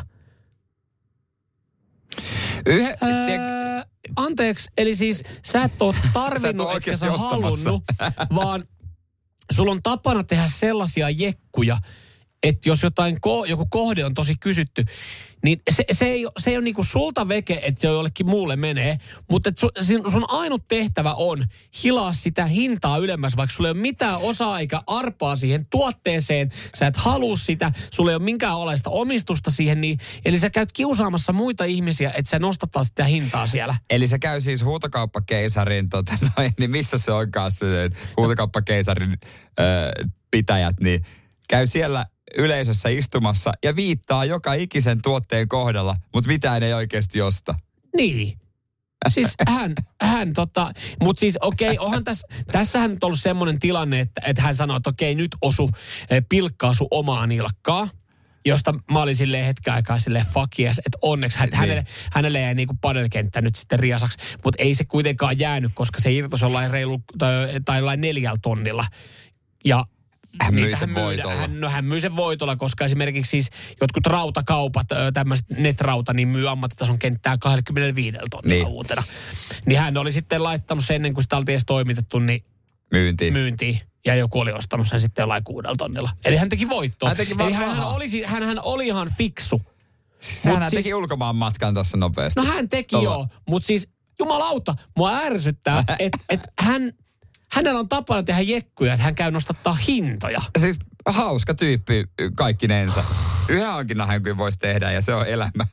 Yhe, öö, anteeksi, eli siis sä et ole tarvinnut, sä etkä sä halunnut, vaan sulla on tapana tehdä sellaisia jekkuja, että jos jotain, ko, joku kohde on tosi kysytty, niin se, se ei, se ei ole niinku sulta veke, että se jollekin muulle menee, mutta su, sun ainut tehtävä on hilaa sitä hintaa ylemmäs, vaikka sulla ei ole mitään osaa eikä arpaa siihen tuotteeseen, sä et halua sitä, sulla ei ole minkäänlaista omistusta siihen, niin, eli sä käyt kiusaamassa muita ihmisiä, että sä nostattaa sitä hintaa siellä. Eli se käy siis huutokauppakeisarin, tota noin, niin missä se onkaan se huutokauppakeisarin äh, pitäjät, niin käy siellä yleisössä istumassa ja viittaa joka ikisen tuotteen kohdalla, mutta mitään ei oikeasti osta. Niin. Siis hän, hän tota, mutta siis okei, okay, onhan tässä, tässähän nyt ollut semmoinen tilanne, että, että hän sanoi, että okei, okay, nyt osu pilkkaa sun omaa nilkkaa, josta mä olin silleen hetken aikaa silleen fuck yes, että onneksi hän, niin. hänelle, hänelle jäi niinku padelkenttä nyt sitten riesaksi, mutta ei se kuitenkaan jäänyt, koska se irtos jollain reilu tai, tai jollain neljällä tonnilla. Ja Hän myy sen voitolla. Hän, no hän myy sen voitolla, koska esimerkiksi siis jotkut rautakaupat, tämmöiset netrauta, niin myy ammattitason kenttää kaksikymmentäviisi tonnilla niin. uutena. Niin hän oli sitten laittanut sen ennen kuin sitä oltiin edes toimitettu, niin myyntiin. myyntiin. Ja joku oli ostanut sen sitten jollain kuudella tonnilla. Eli hän teki voittoa. Hän teki Eli hän, oli, hän, hän oli ihan fiksu. Hän siis, teki ulkomaan matkan tuossa nopeasti. No hän teki Tolla. joo, mutta siis jumalauta, mua ärsyttää, että et hän... Hänellä on tapana tehdä jekkuja, että hän käy nostattaa hintoja. Siis hauska tyyppi kaikkinensa. Yhä onkin nahen kuin voisi tehdä ja se on elämä.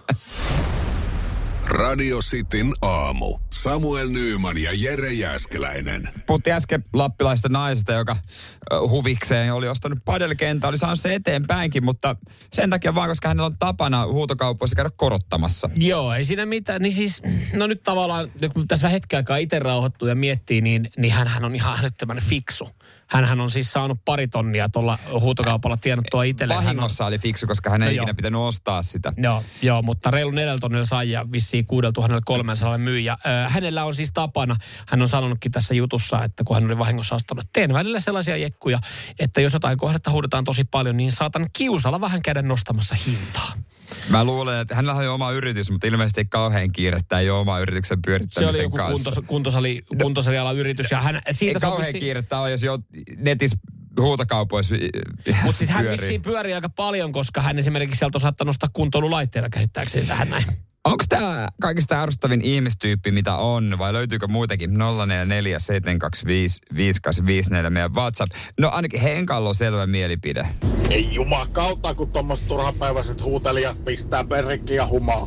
Radio Cityn aamu. Samuel Nyyman ja Jere Jääskeläinen. Puhuttiin äsken lappilaista naisesta, joka huvikseen oli ostanut padelkentää, oli saanut se eteenpäinkin, mutta sen takia vaan, koska hänellä on tapana huutokaupoissa käydä korottamassa. Joo, ei siinä mitään. Niin siis, no nyt tavallaan, kun tässä hetken aikaa itse rauhoittuu ja miettii, niin, niin hänhän on ihan älyttömän fiksu. Hänhän on siis saanut pari tonnia tuolla huutokaupalla tienattua itselleen. Vahingossa on... oli fiksu, koska hän ei no ikinä joo. pitänyt ostaa sitä. Joo, joo mutta reilu neljällä tonnilla sai ja vissiin kuusituhattakolmesataa myyjä. Äh, hänellä on siis tapana, hän on sanonutkin tässä jutussa, että kun hän oli vahingossa ostanut, teen välillä sellaisia jekkuja, että jos jotain kohdetta huudetaan tosi paljon, niin saatan kiusalla vähän käydä nostamassa hintaa. Mä luulen, että hänellä on jo oma yritys, mutta ilmeisesti ei kauhean kiirettä, ei ole oma yrityksen pyörittämisen kanssa. Se oli joku kuntos, kuntosali, kuntosalialan yritys ja hän siitä ei kauhean si- kiirettä ole, jos jo netissä huutokaupoissa mutta siis hän vissiin pyörii aika paljon, koska hän esimerkiksi sieltä on saattanut nostaa kuntoilulaitteita käsittääkseni tähän näin. Onko tämä kaikista ärsyttävin ihmistyyppi, mitä on, vai löytyykö muitakin? nolla neljä neljä seitsemän kaksi viisi viisi kahdeksan viisi neljä meidän WhatsApp. No ainakin Henkalla on selvä mielipide. Ei jumakauta, kun tuommoiset turhapäiväiset huutelijat pistää perikkiä ja humaa.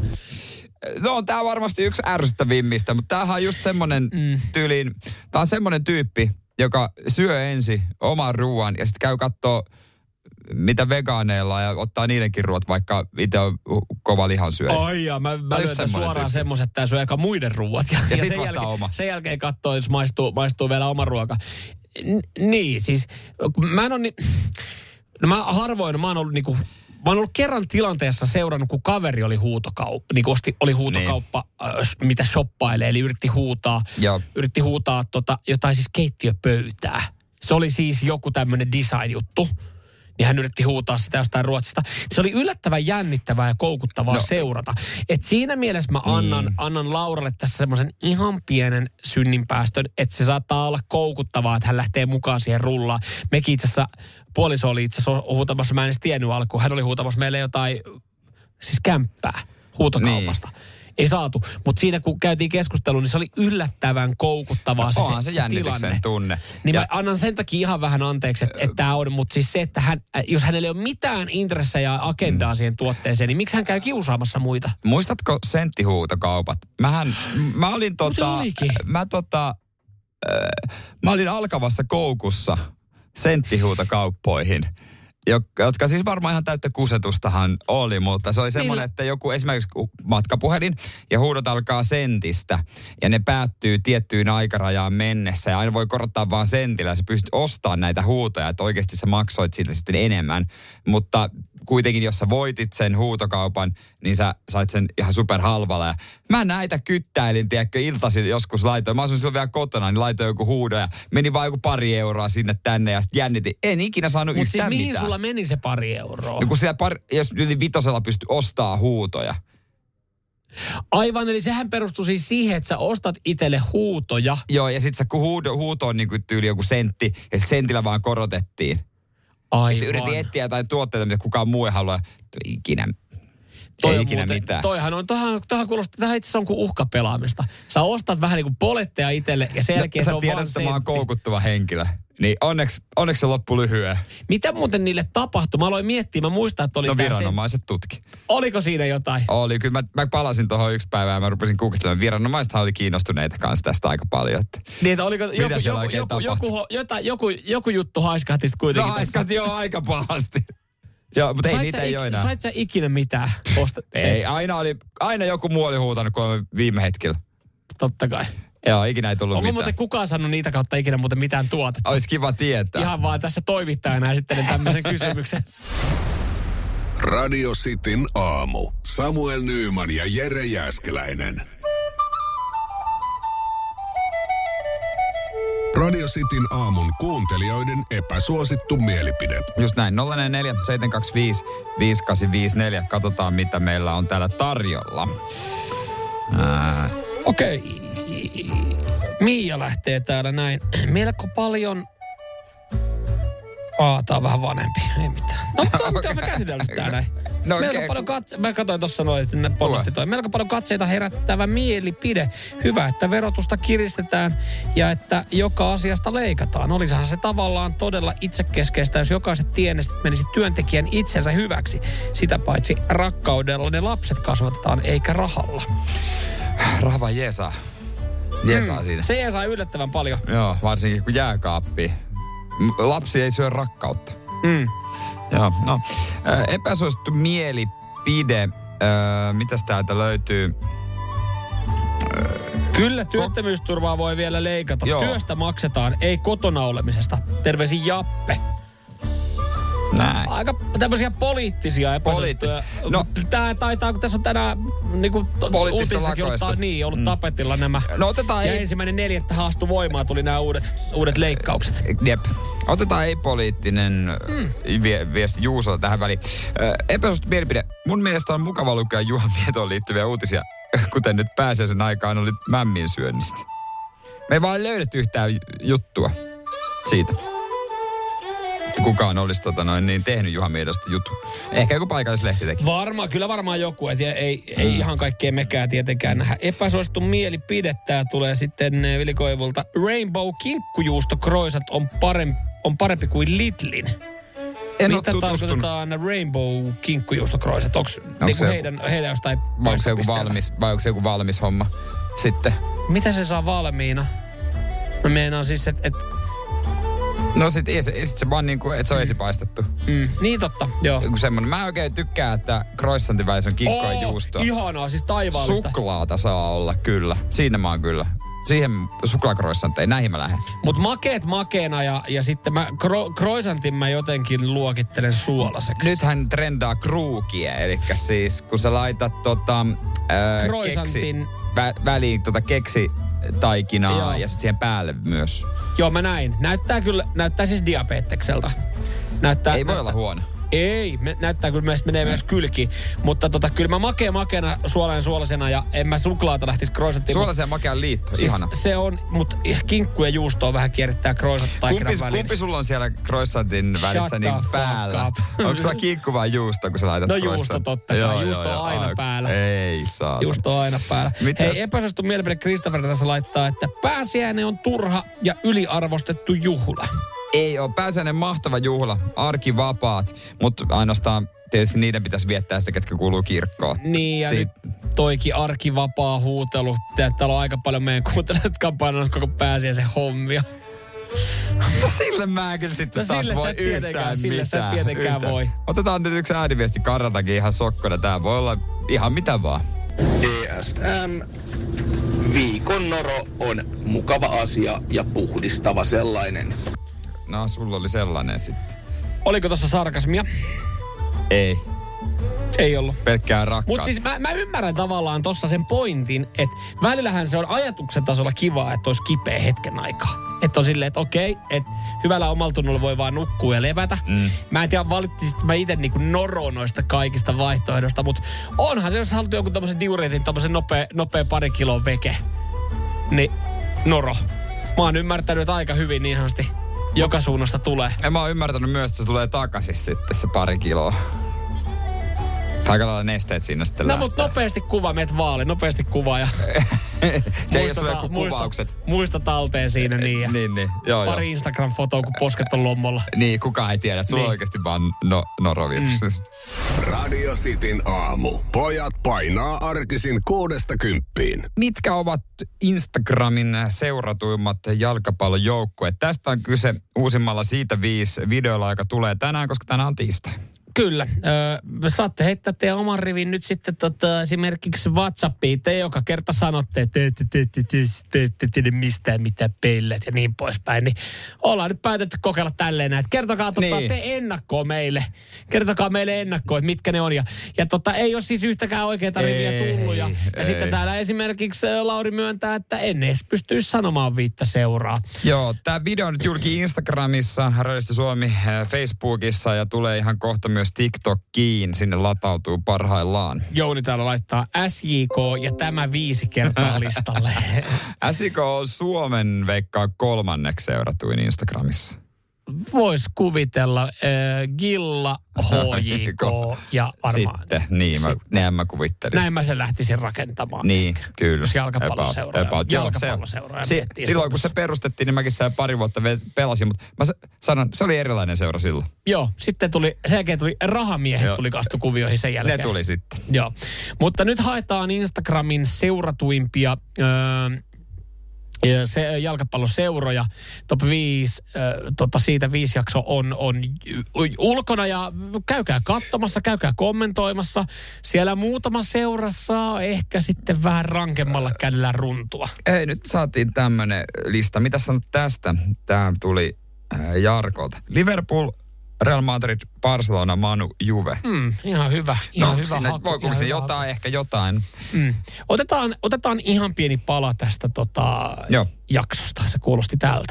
No tää on varmasti yksi ärsyttävimmistä, mutta tämähän on just semmonen mm. tyyliin, tää on semmonen tyyppi, joka syö ensin oman ruoan ja sitten käy kattoo mitä vegaaneilla ja ottaa niidenkin ruoat, vaikka itse on kova lihansyöjä. Ai ja mä, mä lyön suoraan semmoiset, että tää syö aika muiden ruuat. Ja, ja, ja sit vasta jälkeen, oma. Sen jälkeen katsoo, jos maistuu, maistuu vielä oma ruoka. N- niin, siis mä en ole ni... No mä harvoin, mä oon ollut niinku... Mä oon ollut kerran tilanteessa seurannut, kun kaveri oli huutokauppa, niin osti, oli huutokauppa, niin. äh, mitä shoppailee, eli yritti huutaa, Joo. yritti huutaa tota, jotain siis keittiöpöytää. Se oli siis joku tämmöinen design-juttu. Niin hän yritti huutaa sitä jostain Ruotsista. Se oli yllättävän jännittävää ja koukuttavaa no. seurata. Et siinä mielessä mä annan, mm. annan Lauralle tässä semmoisen ihan pienen synninpäästön, että se saattaa olla koukuttavaa, että hän lähtee mukaan siihen rullaan. Mekin itse asiassa, puoliso oli itse asiassa huutamassa, mä en edes tiennyt alkuun, hän oli huutamassa meille jotain, siis kämppää huutokaupasta. Niin. Ei saatu, mutta siinä kun käytiin keskustelua, niin se oli yllättävän koukuttavaa se, Onhan se, se tilanne. Tunne. Niin ja... mä annan sen takia ihan vähän anteeksi, että, että tämä on, mutta siis se, että hän, jos hänellä ei ole mitään intressejä ja agendaa mm. siihen tuotteeseen, niin miksi hän käy kiusaamassa muita? Muistatko senttihuutokaupat? Mähän, mä olin tota, mä tota, äh, mä olin alkavassa koukussa senttihuutokauppoihin. Jotka siis varmaan ihan täyttä kusetustahan oli, mutta se oli semmoinen, että joku esimerkiksi matkapuhelin ja huudot alkaa sentistä ja ne päättyy tiettyyn aikarajaan mennessä ja aina voi korottaa vaan sentillä ja sä pystyt ostamaan näitä huutoja, että oikeasti sä maksoit siitä sitten enemmän, mutta kuitenkin jos sä voitit sen huutokaupan, niin sä sait sen ihan superhalvalla. Ja mä näitä kyttäilin, tiedätkö, iltaisin joskus laitoin. Mä asuin silloin vielä kotona, niin laitoin joku huudo ja meni vaan joku pari euroa sinne tänne ja sitten jännitin. En ikinä saanut Mut yhtään siis mihin mitään. Sulla meni se pari euroa? No kun siellä pari, jos yli vitosella pystyi ostaa huutoja. Aivan, eli sehän perustui siis siihen, että sä ostat itselle huutoja. Joo, ja sitten kun huuto, huuto on niin kuin tyyli joku sentti, ja sitten sentillä vaan korotettiin. Aivan. Sitten yritin etsiä jotain tuotteita, mitä kukaan muu ei halua. Ikinä, Toi ei on ikinä muuten, mitään. Toihan on, toihan, toihan kuulostaa, tähän itse asiassa on kuin uhkapelaamista. Sä ostat vähän niin kuin poletteja itselle ja sen jälkeen no, se on tiedät, vaan että mä oon sentti. koukuttuva henkilö. Niin onneksi, onneksi se loppu lyhyen. Mitä muuten niille tapahtui? Mä aloin miettiä, mä muistan, että oli No tää viranomaiset tutki. sen... Oliko siinä jotain? Oli, kyllä mä, mä palasin tuohon yksi päivä ja mä rupesin googlittelemaan. Viranomaisethan oli kiinnostuneita kanssa tästä aika paljon. Että Niin, että oliko joku, siellä joku, oikein joku, tapahtui? joku, jota, joku, joku juttu haiskahti sitten kuitenkin. No haiskat joo aika pahasti. Joo, mutta ei Sait niitä sä ei ik- ole enää. Sait sä ikinä mitään ostat? Ei, aina, oli, aina joku muu oli huutanut kuin viime hetkellä. Totta kai. Joo, ikinä ei tullut Onko mitään. muuten kukaan sanonut niitä kautta ikinä muuten mitään tuotetta? Olisi kiva tietää. Ihan vaan tässä toimittajana esittelen tämmöisen kysymyksen. Radio Cityn aamu. Samuel Nyyman ja Jere Jääskeläinen. Radio Cityn aamun kuuntelijoiden epäsuosittu mielipide. Just näin, nolla neljä seitsemän kaksi viisi viisi kahdeksan viisi neljä. Katsotaan, mitä meillä on täällä tarjolla. Ää, Okei. Miia lähtee täällä näin. Melko paljon... Aa, tää on vähän vanhempi. Ei mitään. No, mutta okay. Me käsitelty tää näin. No, Melko okay. paljon katse... Mä katsoin tuossa noin, että ne pollahti toi. Melko paljon katseita herättävä mielipide. Hyvä, että verotusta kiristetään ja että joka asiasta leikataan. Olisihan se tavallaan todella itsekeskeistä, jos jokaiset tienestit menisi työntekijän itsensä hyväksi. Sitä paitsi rakkaudella ne lapset kasvatetaan, eikä rahalla. Raha vaan jeesaa. Jeesaa hmm. siinä. Se jeesaa yllättävän paljon. Joo, varsinkin kun jääkaappi. Lapsi ei syö rakkautta. Mm. Joo, no. Äh, epäsuosittu mielipide. Äh, mitäs täältä löytyy? Kyllä työttömyysturvaa voi vielä leikata. Joo. Työstä maksetaan, ei kotona olemisesta. Terveisin Jappe. Näin. Aika tämmöisiä poliittisia epäsuosittuja. Poliitti- no. Tää taitaa, kun tässä on tänään niin kuin Poliittista uutisissakin lakoista. ollut, niin, ollut mm. tapetilla nämä. No otetaan ja ei... ensimmäinen neljättä haastu voimaan tuli nämä uudet, uudet leikkaukset. Jep. Otetaan ei-poliittinen mm. vie- viesti Juusolta tähän väliin. Äh, epäsuosittu mielipide. Mun mielestä on mukava lukea Juha Mietoon liittyviä uutisia, kuten nyt pääsiäisen aikaan oli mämmin syönnistä. Me ei vaan löydetty yhtään juttua siitä. Kukaan olisi tota noin, niin tehnyt Juha Miedosta juttu. Ehkä joku paikallislehti teki. Varmaan, kyllä varmaan joku. Et ei, ei mm. ihan kaikkea mekään tietenkään nähdä. Epäsuosittu mielipide. Tää tulee sitten Vili Koivulta. Rainbow kinkkujuustokroisat on parempi, on parempi kuin Lidlin. En Mitä tarkoitetaan Rainbow kinkkujuustokroisat? Onko niinku heidän, heidän jostain... Vai onko se joku valmis, vai onko se joku valmis homma sitten? Mitä se saa valmiina? Mä meinaan siis, että... Et, No sit, sit, sit se vaan niinku, että se on esipaistettu. Mm, niin totta, joo. Joku semmonen. Mä oikein tykkään, että croissantin välissä on kinkkua ja juustoa. Ihanaa, siis taivaallista. Suklaata saa olla, kyllä. Siinä mä oon kyllä. Siihen suklaakroissanteihin, näihin mä lähden. Mut makeet makeena ja, ja sitten mä kro, croissantin mä jotenkin luokittelen suolaseksi. Nythän trendaa kruukia, eli siis kun sä laitat tota... Ää, croissantin... keksi, vä, väliin tota keksi taikinaa joo. Ja sitten siihen päälle myös. Joo, mä näin. Näyttää kyllä, näyttää siis diabetekselta. Näyttää, ei voi näyttää, olla huono. Ei, me, näyttää kyllä myös, menee myös kylki. Mutta tota, kyllä mä makea makeena suolainen suolasena ja en mä suklaata lähtisi croissanttiin. Suolaisen ja makean liitto, siis ihana. Se on, mutta kinkku ja juustoa vähän kierrittää croissant-taikinan väliin. Kumpi sulla on siellä croissantin välissä niin päällä? Onko sulla kinkku vai juusto, kun sä laitat no croissant? juusto totta kai, joo, juusto joo, on aina joo, päällä. Ei saa. Juusto on aina päällä. Mitäs? Hei, epäsuosittu mielipide Christopher tässä laittaa, että pääsiäinen on turha ja yliarvostettu juhla. Ei ole. Pääsiäinen mahtava juhla. Arkivapaat. Mutta ainoastaan tietysti niiden pitäisi viettää sitä, ketkä kuuluu kirkkoon. Niin ja Siit... nyt toikin arkivapaa huutelu. Täällä on aika paljon meidän kuuntelijat kampannut koko pääsiäisen hommia. No sille mä kyllä sitten no taas voi yhtään Sille mitään. sä tietenkään yhtään. voi. Otetaan nyt yksi ääniviesti Karratakin ihan sokkona. Tää voi olla ihan mitä vaan. D S M. Viikon noro on mukava asia ja puhdistava sellainen. No, sulla oli sellainen sitten. Oliko tossa sarkasmia? Ei. Ei ollut. Pelkkää rakkautta. Mutta siis mä, mä ymmärrän tavallaan tossa sen pointin, että välillähän se on ajatuksen tasolla kivaa, että olisi kipeä hetken aikaa. Että on silleen, että okei, että hyvällä omaltunnolla voi vaan nukkua ja levätä. Mm. Mä en tiedä, valittisit mä itse niinku noro noista kaikista vaihtoehdosta, mutta onhan se, jos haluat jonkun tommosen diuretin, tommosen nopea, nopea pari kilon veke, niin noro. Mä oon ymmärtänyt aika hyvin niin ihanasti. joka suunnasta tulee. Ja mä oon ymmärtänyt myös, että se tulee takaisin sitten se pari kiloa. Aika lailla nesteet siinä sitten No lähtee. mutta nopeasti kuva, meet vaali, nopeasti kuva ja muista, ta- kuvaukset. Muista, muista talteen siinä niin. Ja niin, niin. Joo, pari joo. Instagram-fotoa, kun posket on lommolla. Niin, kukaan ei tiedä, että sulla niin. on oikeasti vaan no, norovirus. Mm. Radio Cityn aamu. Pojat painaa arkisin kuudesta kymppiin. Mitkä ovat Instagramin seuratuimmat jalkapallojoukkueet? Tästä on kyse uusimmalla siitä viisi videolla, joka tulee tänään, koska tänään on tiistai. Kyllä. Öö, saatte heittää teidän oman rivin nyt sitten tota, esimerkiksi WhatsAppiin. Te joka kerta sanotte, että te ette te, te, te, te, te, tiedä mistään mitään peilleet ja niin poispäin. Niin ollaan nyt päätetty kokeilla tälleen näin. Kertokaa tota, niin. te ennakkoa meille. Kertokaa meille ennakkoa, että mitkä ne on. Ja, ja tota, ei ole siis yhtäkään oikeita riviä tullut. Ja, ja sitten täällä esimerkiksi Lauri myöntää, että en edes pystyisi sanomaan viittä seuraa. Joo, tämä video on nyt julki Instagramissa, Radio Suomi Facebookissa ja tulee ihan kohta myös TikTokiin. Sinne latautuu parhaillaan. Jouni täällä laittaa S J K ja tämä viisi kertaa listalle. S J K on Suomen veikkaa kolmanneksi seuratuin Instagramissa. Vois kuvitella äh, Gilla, H J K ja varmaan. Sitten, niin mä, näin mä kuvittelisin. Näin mä sen lähtisin rakentamaan. Niin, kyllä. Jos jalkapalloseuraa. About, jalkapalloseuraa. Si- silloin kun se perustettiin, niin mäkin siellä pari vuotta pelasin, mutta mä sanon, se oli erilainen seura silloin. Joo, sitten tuli, sen jälkeen tuli rahamiehet, Joo. tuli kastukuvioihin sen jälkeen. Ne tuli sitten. Joo, mutta nyt haetaan Instagramin seuratuimpia öö, se, jalkapalloseuroja. Top viisi, äh, tota siitä viisi jakso on, on ulkona ja käykää katsomassa, käykää kommentoimassa. Siellä muutama seura saa ehkä sitten vähän rankemmalla kädellä runtua. Ei, nyt saatiin tämmönen lista. Mitä sanot tästä? Tää tuli äh, Jarkolta. Liverpool, Real Madrid, Barcelona, Manu, Juve. Mm, ihan hyvä. Ihan no, hyvä sinne haku, voi se jotain, haku. Ehkä jotain. Mm. Otetaan, otetaan ihan pieni pala tästä tota, jaksosta. Se kuulosti tältä.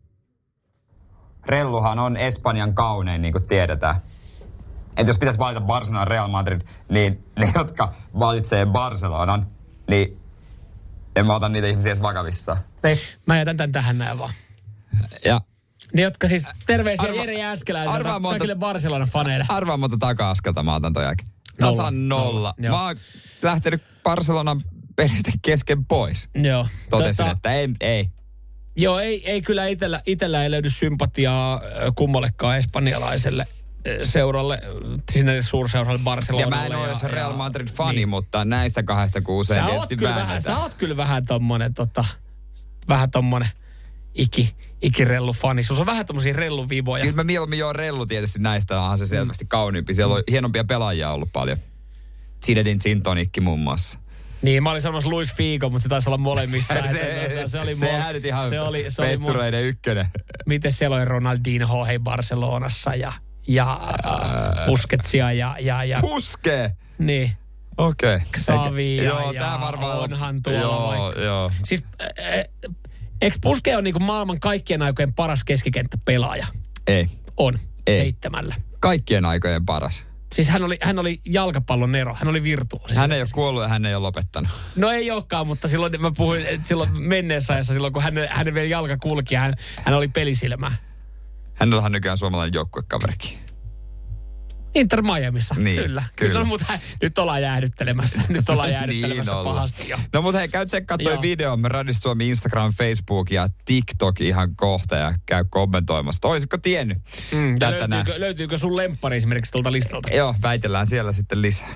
Relluhan on Espanjan kaunein, niin kuin tiedetään. Että jos pitäisi valita Barcelona ja Real Madrid, niin ne, jotka valitsee Barcelonan, niin en mä ota niitä ihmisiä edes vakavissaan. Ei. Mä jätän tän tähän näin vaan. Ja ne, jotka siis terveisiä arva, Jere Jääskeläiseltä kaikille Barcelona-faneille. Arvaa monta taka-askelta mä otan ton jälkeen. Tasan nolla. nolla. nolla. Mä oon lähtenyt Barcelonan pelistä kesken pois. Joo. Totesin, tota, että ei, ei. Joo, ei, ei kyllä itellä, itellä ei löydy sympatiaa kummallekaan espanjalaiselle seuralle, sinne suurseuralle Barcelonalle. Ja mä en ole se Real Madrid-fani, niin. Mutta näistä kahdesta kun usein tietysti väännetään. Sä oot kyllä vähän tommonen, tota, vähän tommonen iki, ikirellu-fani. Sulla on vähän tommosia relluvivoja. Kyllä mä mieluummin joo rellu tietysti näistä, onhan se selvästi mm. kauniimpi. Siellä on hienompia pelaajia ollut paljon. Zinedine Zintonikki muun muassa. Niin, mä olin sanomassa Luis Figo, mutta se taisi olla molemmissa. se se, se oli se nyt ihan se oli, se pettureiden oli ykkönen. Miten siellä oli Ronaldinho hei Barcelonassa ja, ja äh, Busquetsia ja, ja, ja... Puske? Niin. Okei. Okay. Xavi ja, joo, ja tää varmaan onhan tuolla joo, vaikka. Joo. Siis, äh, eikö Puske on niinku maailman kaikkien aikojen paras keskikenttäpelaaja? Ei. On. Ei. Heittämällä. Kaikkien aikojen paras. Siis hän oli, hän oli jalkapallon nero, hän oli virtuosi. Hän ei ole kuollut ja hän ei ole lopettanut. No ei olekaan, mutta silloin mä puhuin, että silloin menneessä ajassa, silloin kun hänen, hänen vielä jalka kulki, hän, hän oli pelisilmä. Hänellä on nykyään suomalainen joukkuekaverikin. Inter Miamissa, niin, kyllä. kyllä. kyllä mutta hei, nyt ollaan jäädyttelemässä, nyt ollaan jäädyttelemässä niin pahasti jo. No mutta hei, käy tsekkaa toi video, me Radio Suomi Instagram, Facebook ja TikTok ihan kohta ja käy kommentoimassa. Oisitko tiennyt? Mm, löytyykö, löytyykö sun lemppari esimerkiksi tuolta listalta? Joo, väitellään siellä sitten lisää.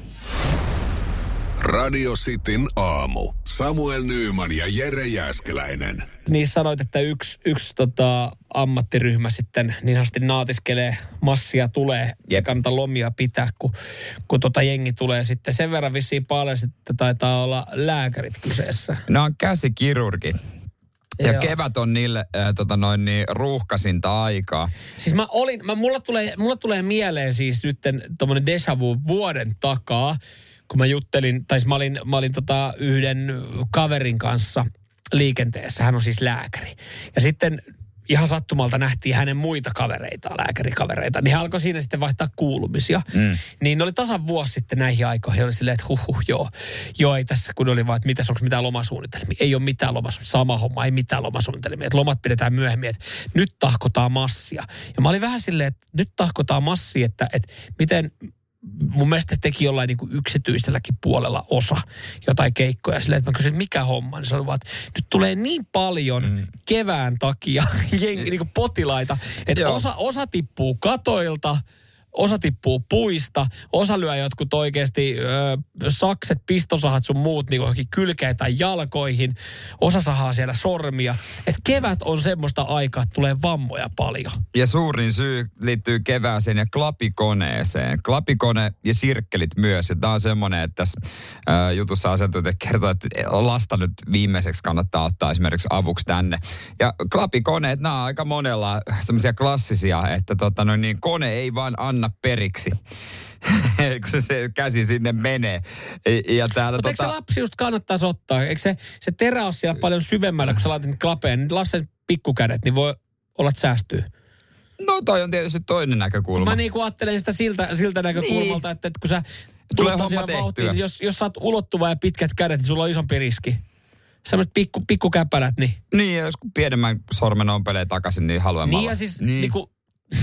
Radio Cityn aamu. Samuel Nyyman ja Jere Jääskeläinen. Niin sanoit, että yksi, yksi tota, ammattiryhmä sitten niin asti naatiskelee, massia tulee ja kannattaa lomia pitää, kun, kun tota jengi tulee sitten. Sen verran vissiin paljon, että taitaa olla lääkärit kyseessä. Nämä on käsikirurgit. Ja Joo. kevät on niille äh, tota noin, niin, ruuhkasinta aikaa. Siis mä olin, mä, mulla, tulee, mulla tulee mieleen siis nyt tommonen déjà vu vuoden takaa, kun mä juttelin, tai mä olin, mä olin tota yhden kaverin kanssa liikenteessä. Hän on siis lääkäri. Ja sitten ihan sattumalta nähtiin hänen muita kavereitaan, lääkärikavereita, niin hän alkoi siinä sitten vaihtaa kuulumisia. Mm. Niin ne oli tasan vuosi sitten näihin aikoihin, oli silleen, että huh, huh joo, joo ei tässä, kun oli vaan, että mitäs, onko mitään lomasuunnitelmia. Ei ole mitään lomasuunnitelmia, sama homma, ei mitään lomasuunnitelmia, että lomat pidetään myöhemmin, että nyt tahkotaan massia. Ja mä olin vähän silleen, että nyt tahkotaan massia, että, että miten... Mun mielestä teki jollain niin kuin yksityiselläkin puolella osa jotain keikkoja silleen, että mä kysyin, että mikä homma, niin sanoin vaan, että nyt tulee niin paljon mm. kevään takia jengi, niin kuin potilaita, että osa, osa tippuu katoilta, osa tippuu puista, osa lyö jotkut oikeasti ö, sakset, pistosahat sun muut niin johonkin kylkeen tai jalkoihin, osa sahaa siellä sormia. Että kevät on semmoista aikaa, että tulee vammoja paljon. Ja suurin syy liittyy kevääseen ja klapikoneeseen. Klapikone ja sirkkelit myös. Ja tämä on semmoinen, että tässä ä, jutussa asiantuntijat kertoo, että lasta nyt viimeiseksi kannattaa ottaa esimerkiksi avuksi tänne. Ja klapikoneet, nämä on aika monella semmoisia klassisia, että tota, no niin, kone ei vaan anna periksi, kun se käsi sinne menee. Ja täällä mutta tota... eikö se lapsi just kannattaisi ottaa? Eikö se, se terä ole siellä paljon syvemmällä, kun sä laitat klapeen, niin lapsen pikkukädet, niin voi olla, että säästyy. No toi on tietysti toinen näkökulma. Mä niinku ajattelen sitä siltä, siltä näkökulmalta, niin. että, että kun sä tulee homma tehtyä. Jos, jos sä oot ulottuva ja pitkät kädet, niin sulla on isompi riski. Sellaiset pikku, pikkukäpälät, niin. Niin, ja jos pienemmän sormen ompelee takaisin, niin haluan Niin ja siis niin. niinku...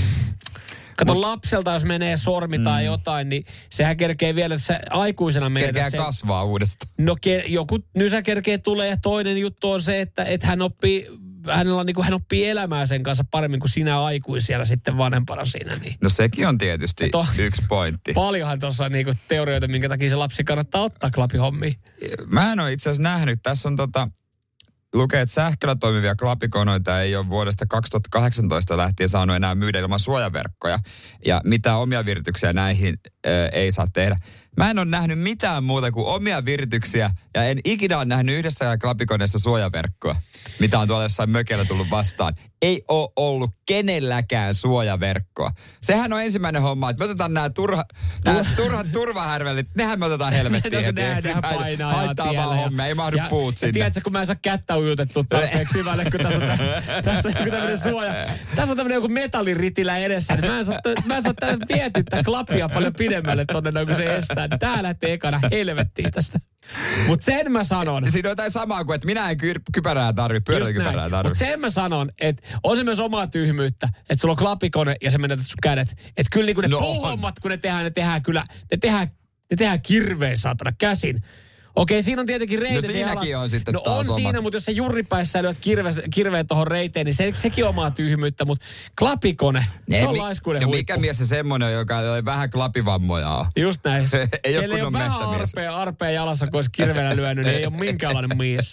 Kato Mut, lapselta, jos menee sormi tai mm. jotain, niin sehän kerkee vielä, että se aikuisena menee. Kerkeä sen, kasvaa uudestaan. No ke, joku nysä kerkee tulee ja toinen juttu on se, että, että hän oppii, hänellä on, niin kuin, hän oppii elämää sen kanssa paremmin kuin sinä aikuisella sitten vanhempana siinä. Niin. No sekin on tietysti to, yksi pointti. Paljonhan tuossa on niin kuin teorioita, minkä takia se lapsi kannattaa ottaa klapihommiin. Mä en ole itse asiassa nähnyt. Tässä on tota... Lukee, että sähköllä toimivia klapikonoita ei ole vuodesta kaksituhattakahdeksantoista lähtien saanut enää myydä ilman suojaverkkoja. Ja mitään omia virityksiä näihin ö, ei saa tehdä. Mä en ole nähnyt mitään muuta kuin omia virityksiä ja en ikinä ole nähnyt yhdessä klapikoneessa suojaverkkoa, mitä on tuolla jossain mökellä tullut vastaan. Ei ole ollut kenelläkään suojaverkkoa. Sehän on ensimmäinen homma, että me otetaan nämä turha, nää turhat turvahärvelit, nehän me otetaan helvettiin heti. Nehän painaa haittaa vaan hommia, ei mahdu ja, puut sinne. Ja tiedätkö, kun mä en saa kättä ujutettua tarpeeksi hyvälle, kun tässä on, tässä on joku tämmöinen suoja. Tässä on tämmöinen joku metalliritilä edessä, niin mä en saa, mä en saa vietyä tätä klappia paljon pidemmälle tonne, kun se estää. Tää lähtee ekana helvettiin tästä. Mut sen mä sanon. Siinä on jotain samaa kuin, että minä en ky- kypärää tarvi, pyöräkypärää tarvi. Mut sen mä sanon, että on se myös omaa tyhmyyttä, että sulla on klapikone ja se menetät sun kädet. Että kyllä niinku ne no puuhommat, kun ne tehdään, ne tehdään kyllä, ne tehdään, ne tehdään kirveen saatana käsin. Okei, siinä on tietenkin reitet. No siinäkin ala... on sitten no taas on omat. siinä, mutta jos sä jurripäissä lyöt kirve, kirveen tohon reiteen, niin se, sekin on omaa tyhmyyttä, mutta klapikone, se on mi- laiskuuden huippu. Ja mikä mies se semmoinen, joka ei vähän klapivammoja on? Just näin. Ei ole kunnon vähän arpea, arpea jalassa, kun olisi kirveellä lyönyt, niin ei ole minkäänlainen mies.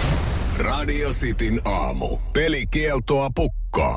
Radio Cityn aamu. Pelikieltoa pukkaa.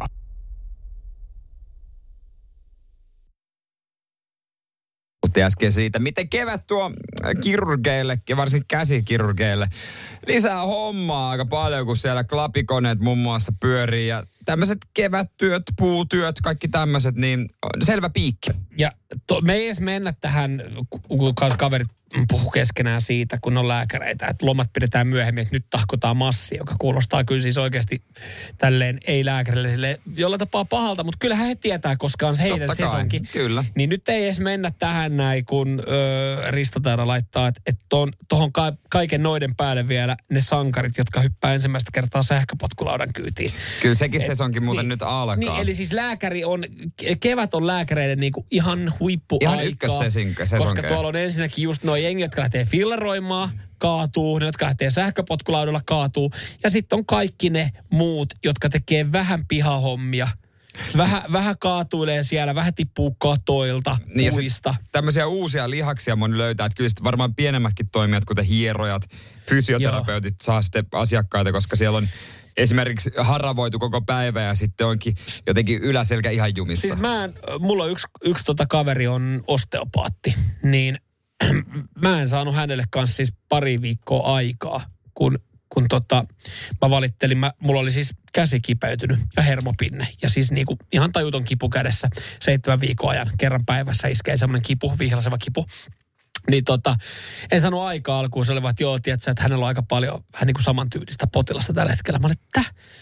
Puhuttiin äsken siitä, miten kevät tuo kirurgeille ja varsinkin käsikirurgeille lisää hommaa aika paljon, kun siellä klapikoneet muun muassa pyörii ja tämmöiset kevättyöt, puutyöt, kaikki tämmöiset, niin selvä piikki. Ja to, me ei edes mennä tähän, kun kaverit puhuu keskenään siitä, kun on lääkäreitä, että lomat pidetään myöhemmin, että nyt tahkotaan massi, joka kuulostaa kyllä siis oikeasti tälleen ei-lääkärille jollain tapaa pahalta, mutta kyllähän he tietää, koska on se heidän sesonkin. Kyllä. Niin nyt ei edes mennä tähän näin, kun öö, Risto täällä laittaa, että et tuohon ka- kaiken noiden päälle vielä ne sankarit, jotka hyppää ensimmäistä kertaa sähköpotkulaudan kyytiin. Kyllä sekin Et, sesonkin muuten niin, nyt alkaa. Niin, eli siis lääkäri on, kevät on lääkäreiden niinku ihan huippuaikaa. Ihan ykkössesonkeja. Koska tuolla on ensinnäkin just noin jengi, jotka lähtee fillaroimaan, kaatuu, ne, jotka lähtee sähköpotkulaudalla, kaatuu. Ja sitten on kaikki ne muut, jotka tekee vähän pihahommia. Vähän, vähän kaatuilee siellä, vähän tippuu katoilta, niin puista. Tämmöisiä uusia lihaksia moni löytää, että kyllä sitten varmaan pienemmätkin toimijat, kuten hierojat, fysioterapeutit Joo. saa sitten asiakkaita, koska siellä on esimerkiksi haravoitu koko päivä ja sitten onkin jotenkin yläselkä ihan jumissa. Siis mä en, mulla on yksi, yksi tota kaveri on osteopaatti, niin mä en saanut hänelle kanssa siis pari viikkoa aikaa, kun, kun tota, mä valittelin, mä, mulla oli siis käsi kipeytynyt ja hermopinne. Ja siis niinku ihan tajuton kipu kädessä seitsemän viikon ajan. Kerran päivässä iskee semmoinen kipu, vihlaseva kipu. Niin tota, en saanut aikaa alkuun. Se oli vaan, että joo, tiedätkö, että hänellä on aika paljon vähän niin kuin samantyylistä potilasta tällä hetkellä. Mä olin, että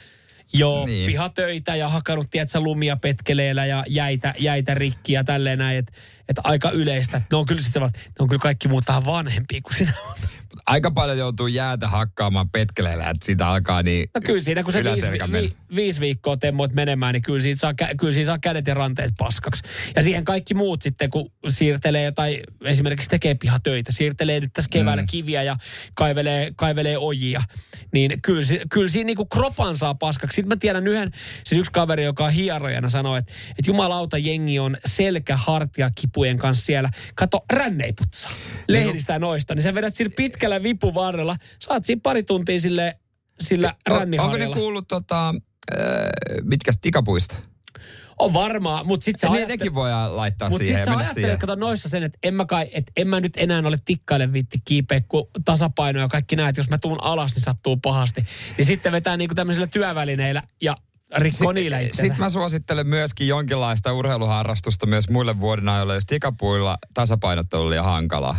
Joo, niin. Pihatöitä ja hakannut, tiedätkö, lumia petkeleellä ja jäitä, jäitä rikki ja tälleen näin, että et aika yleistä. Ne on, kyllä sitten, ne on kyllä kaikki muut vähän vanhempia kuin sinä. Aika paljon joutuu jäätä hakkaamaan petkeleellä, että siitä alkaa niin... No kyllä siinä, kun se viisi, vi, viisi viikkoa temmoit menemään, niin kyllä siitä, saa, kyllä siitä saa kädet ja ranteet paskaksi. Ja siihen kaikki muut sitten, kun siirtelee jotain, esimerkiksi tekee pihatöitä, siirtelee nyt tässä keväällä mm. kiviä ja kaivelee, kaivelee ojia, niin kyllä, kyllä siinä niin kuin kropan saa paskaksi. Sitten mä tiedän yhden, siis yksi kaveri, joka on hierojana, sanoi, että, että jumalauta jengi on selkä, hartia, kipujen kanssa siellä. Kato, rännei putsaa. Lehdistä ja noista, niin sä vedät sillä pitkällä vipun varrella. Saat siinä pari tuntia sille, sillä ränniharjalla. Onko ne kuullut tota, äh, mitkä tikapuista? On varmaa, mutta sit sä ajattelet... Nekin voi laittaa mut siihen ja mennä siihen. Mutta sit sä ajattelet, kato noissa sen, että en mä, kai, et en mä nyt enää ole tikkaille viitti kiipeä, kun tasapaino ja kaikki näet, jos mä tuun alas, niin sattuu pahasti. Niin sitten vetää niinku tämmöisillä työvälineillä ja rikko niillä itsensä. Sitten mä suosittelen myöskin jonkinlaista urheiluharrastusta myös muille vuodenajoille, jos tikapuilla tasapainottelu on liian hankalaa.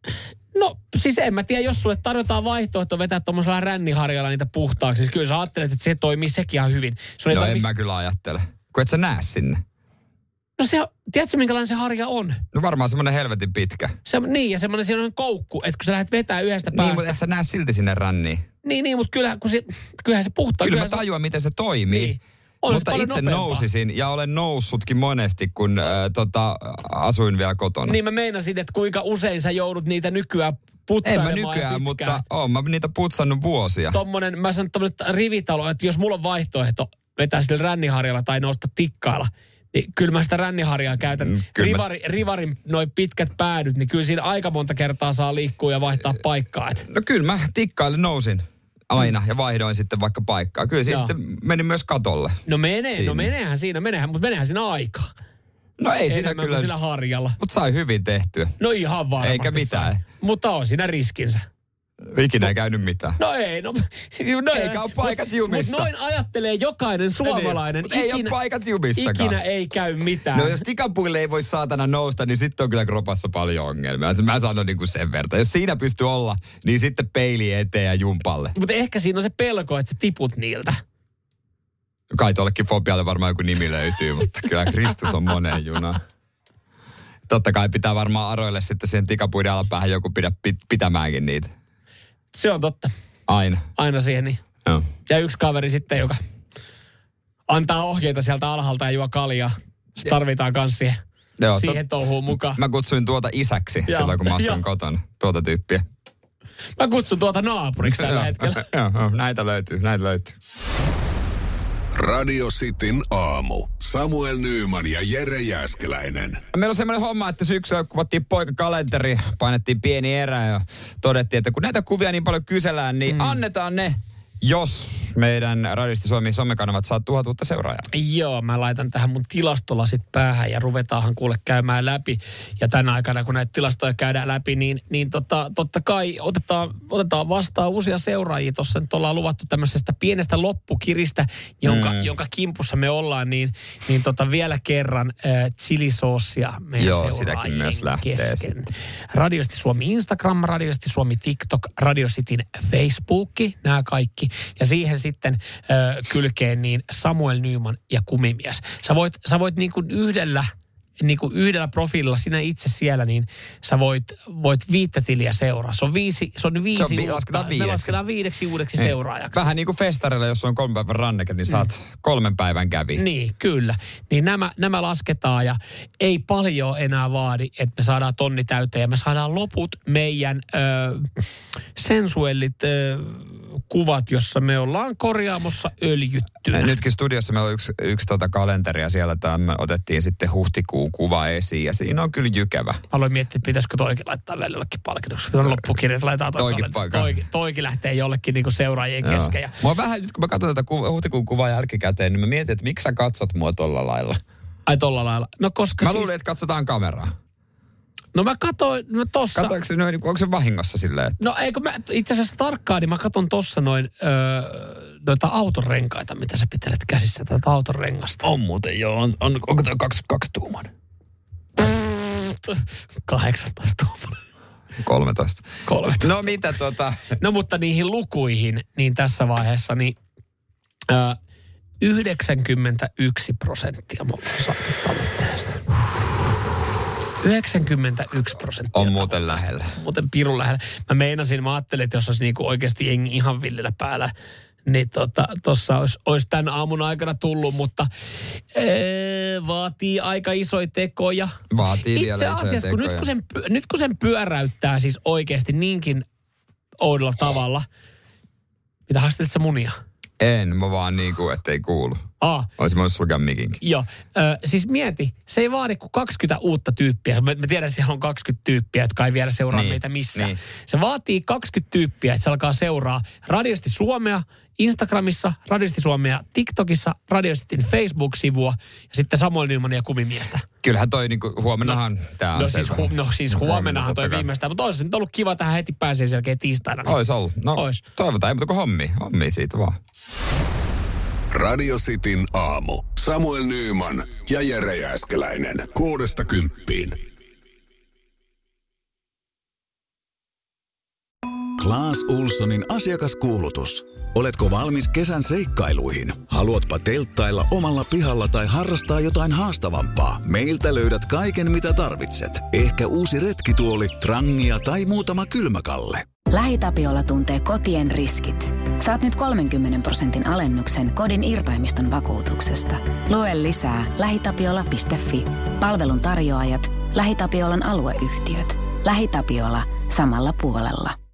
No siis en mä tiedä, jos sulle tarjotaan vaihtoehto vetää tuommoisella ränniharjalla niitä puhtaaksi. Siis kyllä sä ajattelet, että se toimii sekin ihan hyvin. Sun no tarvi... en mä kyllä ajattele. Kun et sä näe sinne. No se, tiedätkö minkälainen se harja on? No varmaan semmoinen helvetin pitkä. Se, niin ja semmoinen siinä on koukku, että kun sä lähdet vetää yhdestä päästä. Niin, mutta et sä näe silti sinne ränniin. Niin, niin mutta kyllä, kun se, kyllähän se puhtaa. Kyllä mä tajuan, se... miten se toimii. Niin. On mutta itse nopeampaa. Nousisin ja olen noussutkin monesti, kun äh, tota, asuin vielä kotona. Niin mä meinasin, että kuinka usein sä joudut niitä nykyään putsailemaan. En mä nykyään, mutta oon mä niitä putsannut vuosia. Tommonen, mä sanon tommonen rivitalo, että jos mulla on vaihtoehto vetää sillä ränniharjalla tai nousta tikkailla, niin kyllä mä sitä ränniharjaa käytän. Mm, Rivari, mä... Rivarin noin pitkät päädyt, niin kyllä siinä aika monta kertaa saa liikkua ja vaihtaa paikkaa. Et. No kyllä mä tikkaille nousin. Aina, ja vaihdoin sitten vaikka paikkaa. Kyllä siis sitten meni myös katolle. No menee, siinä. no meneehän siinä, menehän, mutta menehän siinä aikaa. No ei siinä kyllä. Kuin sillä harjalla. Mutta sai hyvin tehtyä. No ihan varmasti. Eikä mitään. Sai. Mutta on siinä riskinsä. Ikinä ei käynyt mitään. No ei, no. no eikä ole paikat jumissa. Mutta noin ajattelee jokainen suomalainen. Niin, ikinä, ei ole paikat jumissakaan. Ikinä ei käy mitään. No jos tikapuille ei voi saatana nousta, niin sitten on kyllä kropassa paljon ongelmia. Mä sanon niin kuin sen verran. Jos siinä pystyy olla, niin sitten peili eteen ja jumpalle. Mutta ehkä siinä on se pelko, että sä tiput niiltä. Kai tollekin fobialle varmaan joku nimi löytyy, mutta kyllä Kristus on moneen junaan. Totta kai pitää varmaan aroille sitten siihen tikapuiden alapäähän joku pidä pit- pitämäänkin niitä. Se on totta. Aina. Aina siihen niin. Joo. Ja yksi kaveri sitten, joka antaa ohjeita sieltä alhaalta ja juo kaljaa. Se tarvitaan kans siihen, Joo, siihen tot... touhuun mukaan. Mä kutsuin tuota isäksi Joo. silloin, kun mä asuin kotona. Tuota tyyppiä. Mä kutsun tuota naapuriksi tällä hetkellä. Joo, näitä löytyy, näitä löytyy. Radio Cityn aamu. Samuel Nyyman ja Jere Jääskeläinen. Meillä on semmoinen homma, että syksyllä kuvattiin poikakalenteri, painettiin pieni erä ja todettiin, että kun näitä kuvia niin paljon kysellään, niin mm. annetaan ne, jos meidän Radiosti Suomi somekanavat saa tuhat uutta seuraajaa. Joo, mä laitan tähän mun tilastolasit päähän ja ruvetaanhan kuule käymään läpi. Ja tänä aikana, kun näitä tilastoja käydään läpi, niin, niin tota, totta kai otetaan, otetaan vastaan uusia seuraajia. Tuossa nyt ollaan luvattu tämmöisestä pienestä loppukiristä, jonka, mm. jonka kimpussa me ollaan, niin, niin tota vielä kerran äh, chilisoosia meidän Joo, seuraajien myös kesken. Sitten. Radiosti Suomi Instagram, Radiosti Suomi TikTok, Radio Cityn Facebook, nämä kaikki. Ja siihen sitten äh, kylkeen niin Samuel Nyyman ja Kumimies. Sä voit, sä voit niin kuin yhdellä, niin kuin yhdellä profiililla, sinä itse siellä, niin sä voit, voit viittä tiliä seuraa. Se on viisi, se on viisi se on vi- lasketaan uutta, me lasketaan viideksi uudeksi niin. seuraajaksi. Vähän niin kuin festarilla, jos on kolmen päivän ranneke, niin saat mm. kolmen päivän kävi. Niin, kyllä. Niin nämä, nämä lasketaan ja ei paljon enää vaadi, että me saadaan tonni täyteen ja me saadaan loput meidän ö, sensuellit ö, kuvat, jossa me ollaan korjaamossa öljyttynä. Nytkin studiossa meillä on yksi, yksi tota kalenteri ja siellä tämän otettiin sitten huhtikuun kuva esiin ja siinä on kyllä jykevä. Aloin miettiä, että pitäisikö toikin laittaa vielä jollekin palkituksi. Tuon loppukirjat laitetaan toikin paikkaan. Toikin, toikin lähtee jollekin niinku seuraajien Joo. kesken. Ja... Mua vähän, nyt kun mä katson tätä ku, huhtikuun kuvaa jälkikäteen, niin mä mietin, että miksi sä katsot mua tolla lailla? Ai tolla lailla? No koska Mä siis... luulin, että katsotaan kameraa. No mä katsoin, no tossa... Katoinko se noin, onko se vahingossa silleen? Että... No eikö mä itse asiassa tarkkaan, niin mä katon tossa noin öö, noita autorenkaita, mitä sä pitelet käsissä, tätä autorengasta. On muuten joo, on, on, onko toi kaksi, kaksi tuuman? kahdeksantoista tuuman. kolmetoista. kolmetoista. No mitä tota... No mutta niihin lukuihin, niin tässä vaiheessa, niin öö, yhdeksänkymmentäyksi prosenttia me ollaan saatu tavoitteesta. yhdeksänkymmentäyksi prosenttia. On muuten lähellä. Muuten pirun lähellä. Mä meinasin, mä ajattelin, että jos olisi niinku oikeasti jengi ihan villillä päällä, niin tuossa tota, olisi, olisi tämän aamun aikana tullut, mutta ee, vaatii aika isoja tekoja. Vaatii itse vielä isoja asiassa, kun nyt, kun sen, nyt kun sen pyöräyttää siis oikeasti niinkin oudolla tavalla, mitä haastelit sä munia? En, mä vaan niinku, ettei kuulu. Aa. Olisi voinut sulkea mikinkin. Joo, ö, siis mieti, se ei vaadi kuin kaksikymmentä uutta tyyppiä. Mä, mä tiedän, että siellä on kaksikymmentä tyyppiä, jotka ei vielä seuraa niin, meitä missään. Niin. Se vaatii kaksikymmentä tyyppiä, että se alkaa seuraa Radiosti Suomea, Instagramissa, Radiosti Suomea, TikTokissa, Radiostin Facebook-sivua ja sitten Samuel Nyman ja Kumimiestä. Kyllähän toi niinku, huomennahan no, tää on no siis, hu, no siis huomennahan toi viimeistään, mutta olisi nyt ollut kiva tähän heti pääsee selkeä tiistaina. Niin. Ois ollut. No Ois. Toivotaan, ei muuta kuin hommi. Hommi siitä vaan. Radio Cityn aamu. Samuel Nyman ja Jere Jääskeläinen. Kuudesta kymppiin. Claes Ulssonin asiakaskuulutus. Oletko valmis kesän seikkailuihin? Haluatpa telttailla omalla pihalla tai harrastaa jotain haastavampaa? Meiltä löydät kaiken, mitä tarvitset. Ehkä uusi retkituoli, trangia tai muutama kylmäkalle. LähiTapiola tuntee kotien riskit. Saat nyt kolmenkymmenen prosentin alennuksen kodin irtaimiston vakuutuksesta. Lue lisää lähitapiola piste fi. Palvelun tarjoajat, LähiTapiolan alueyhtiöt. LähiTapiola samalla puolella.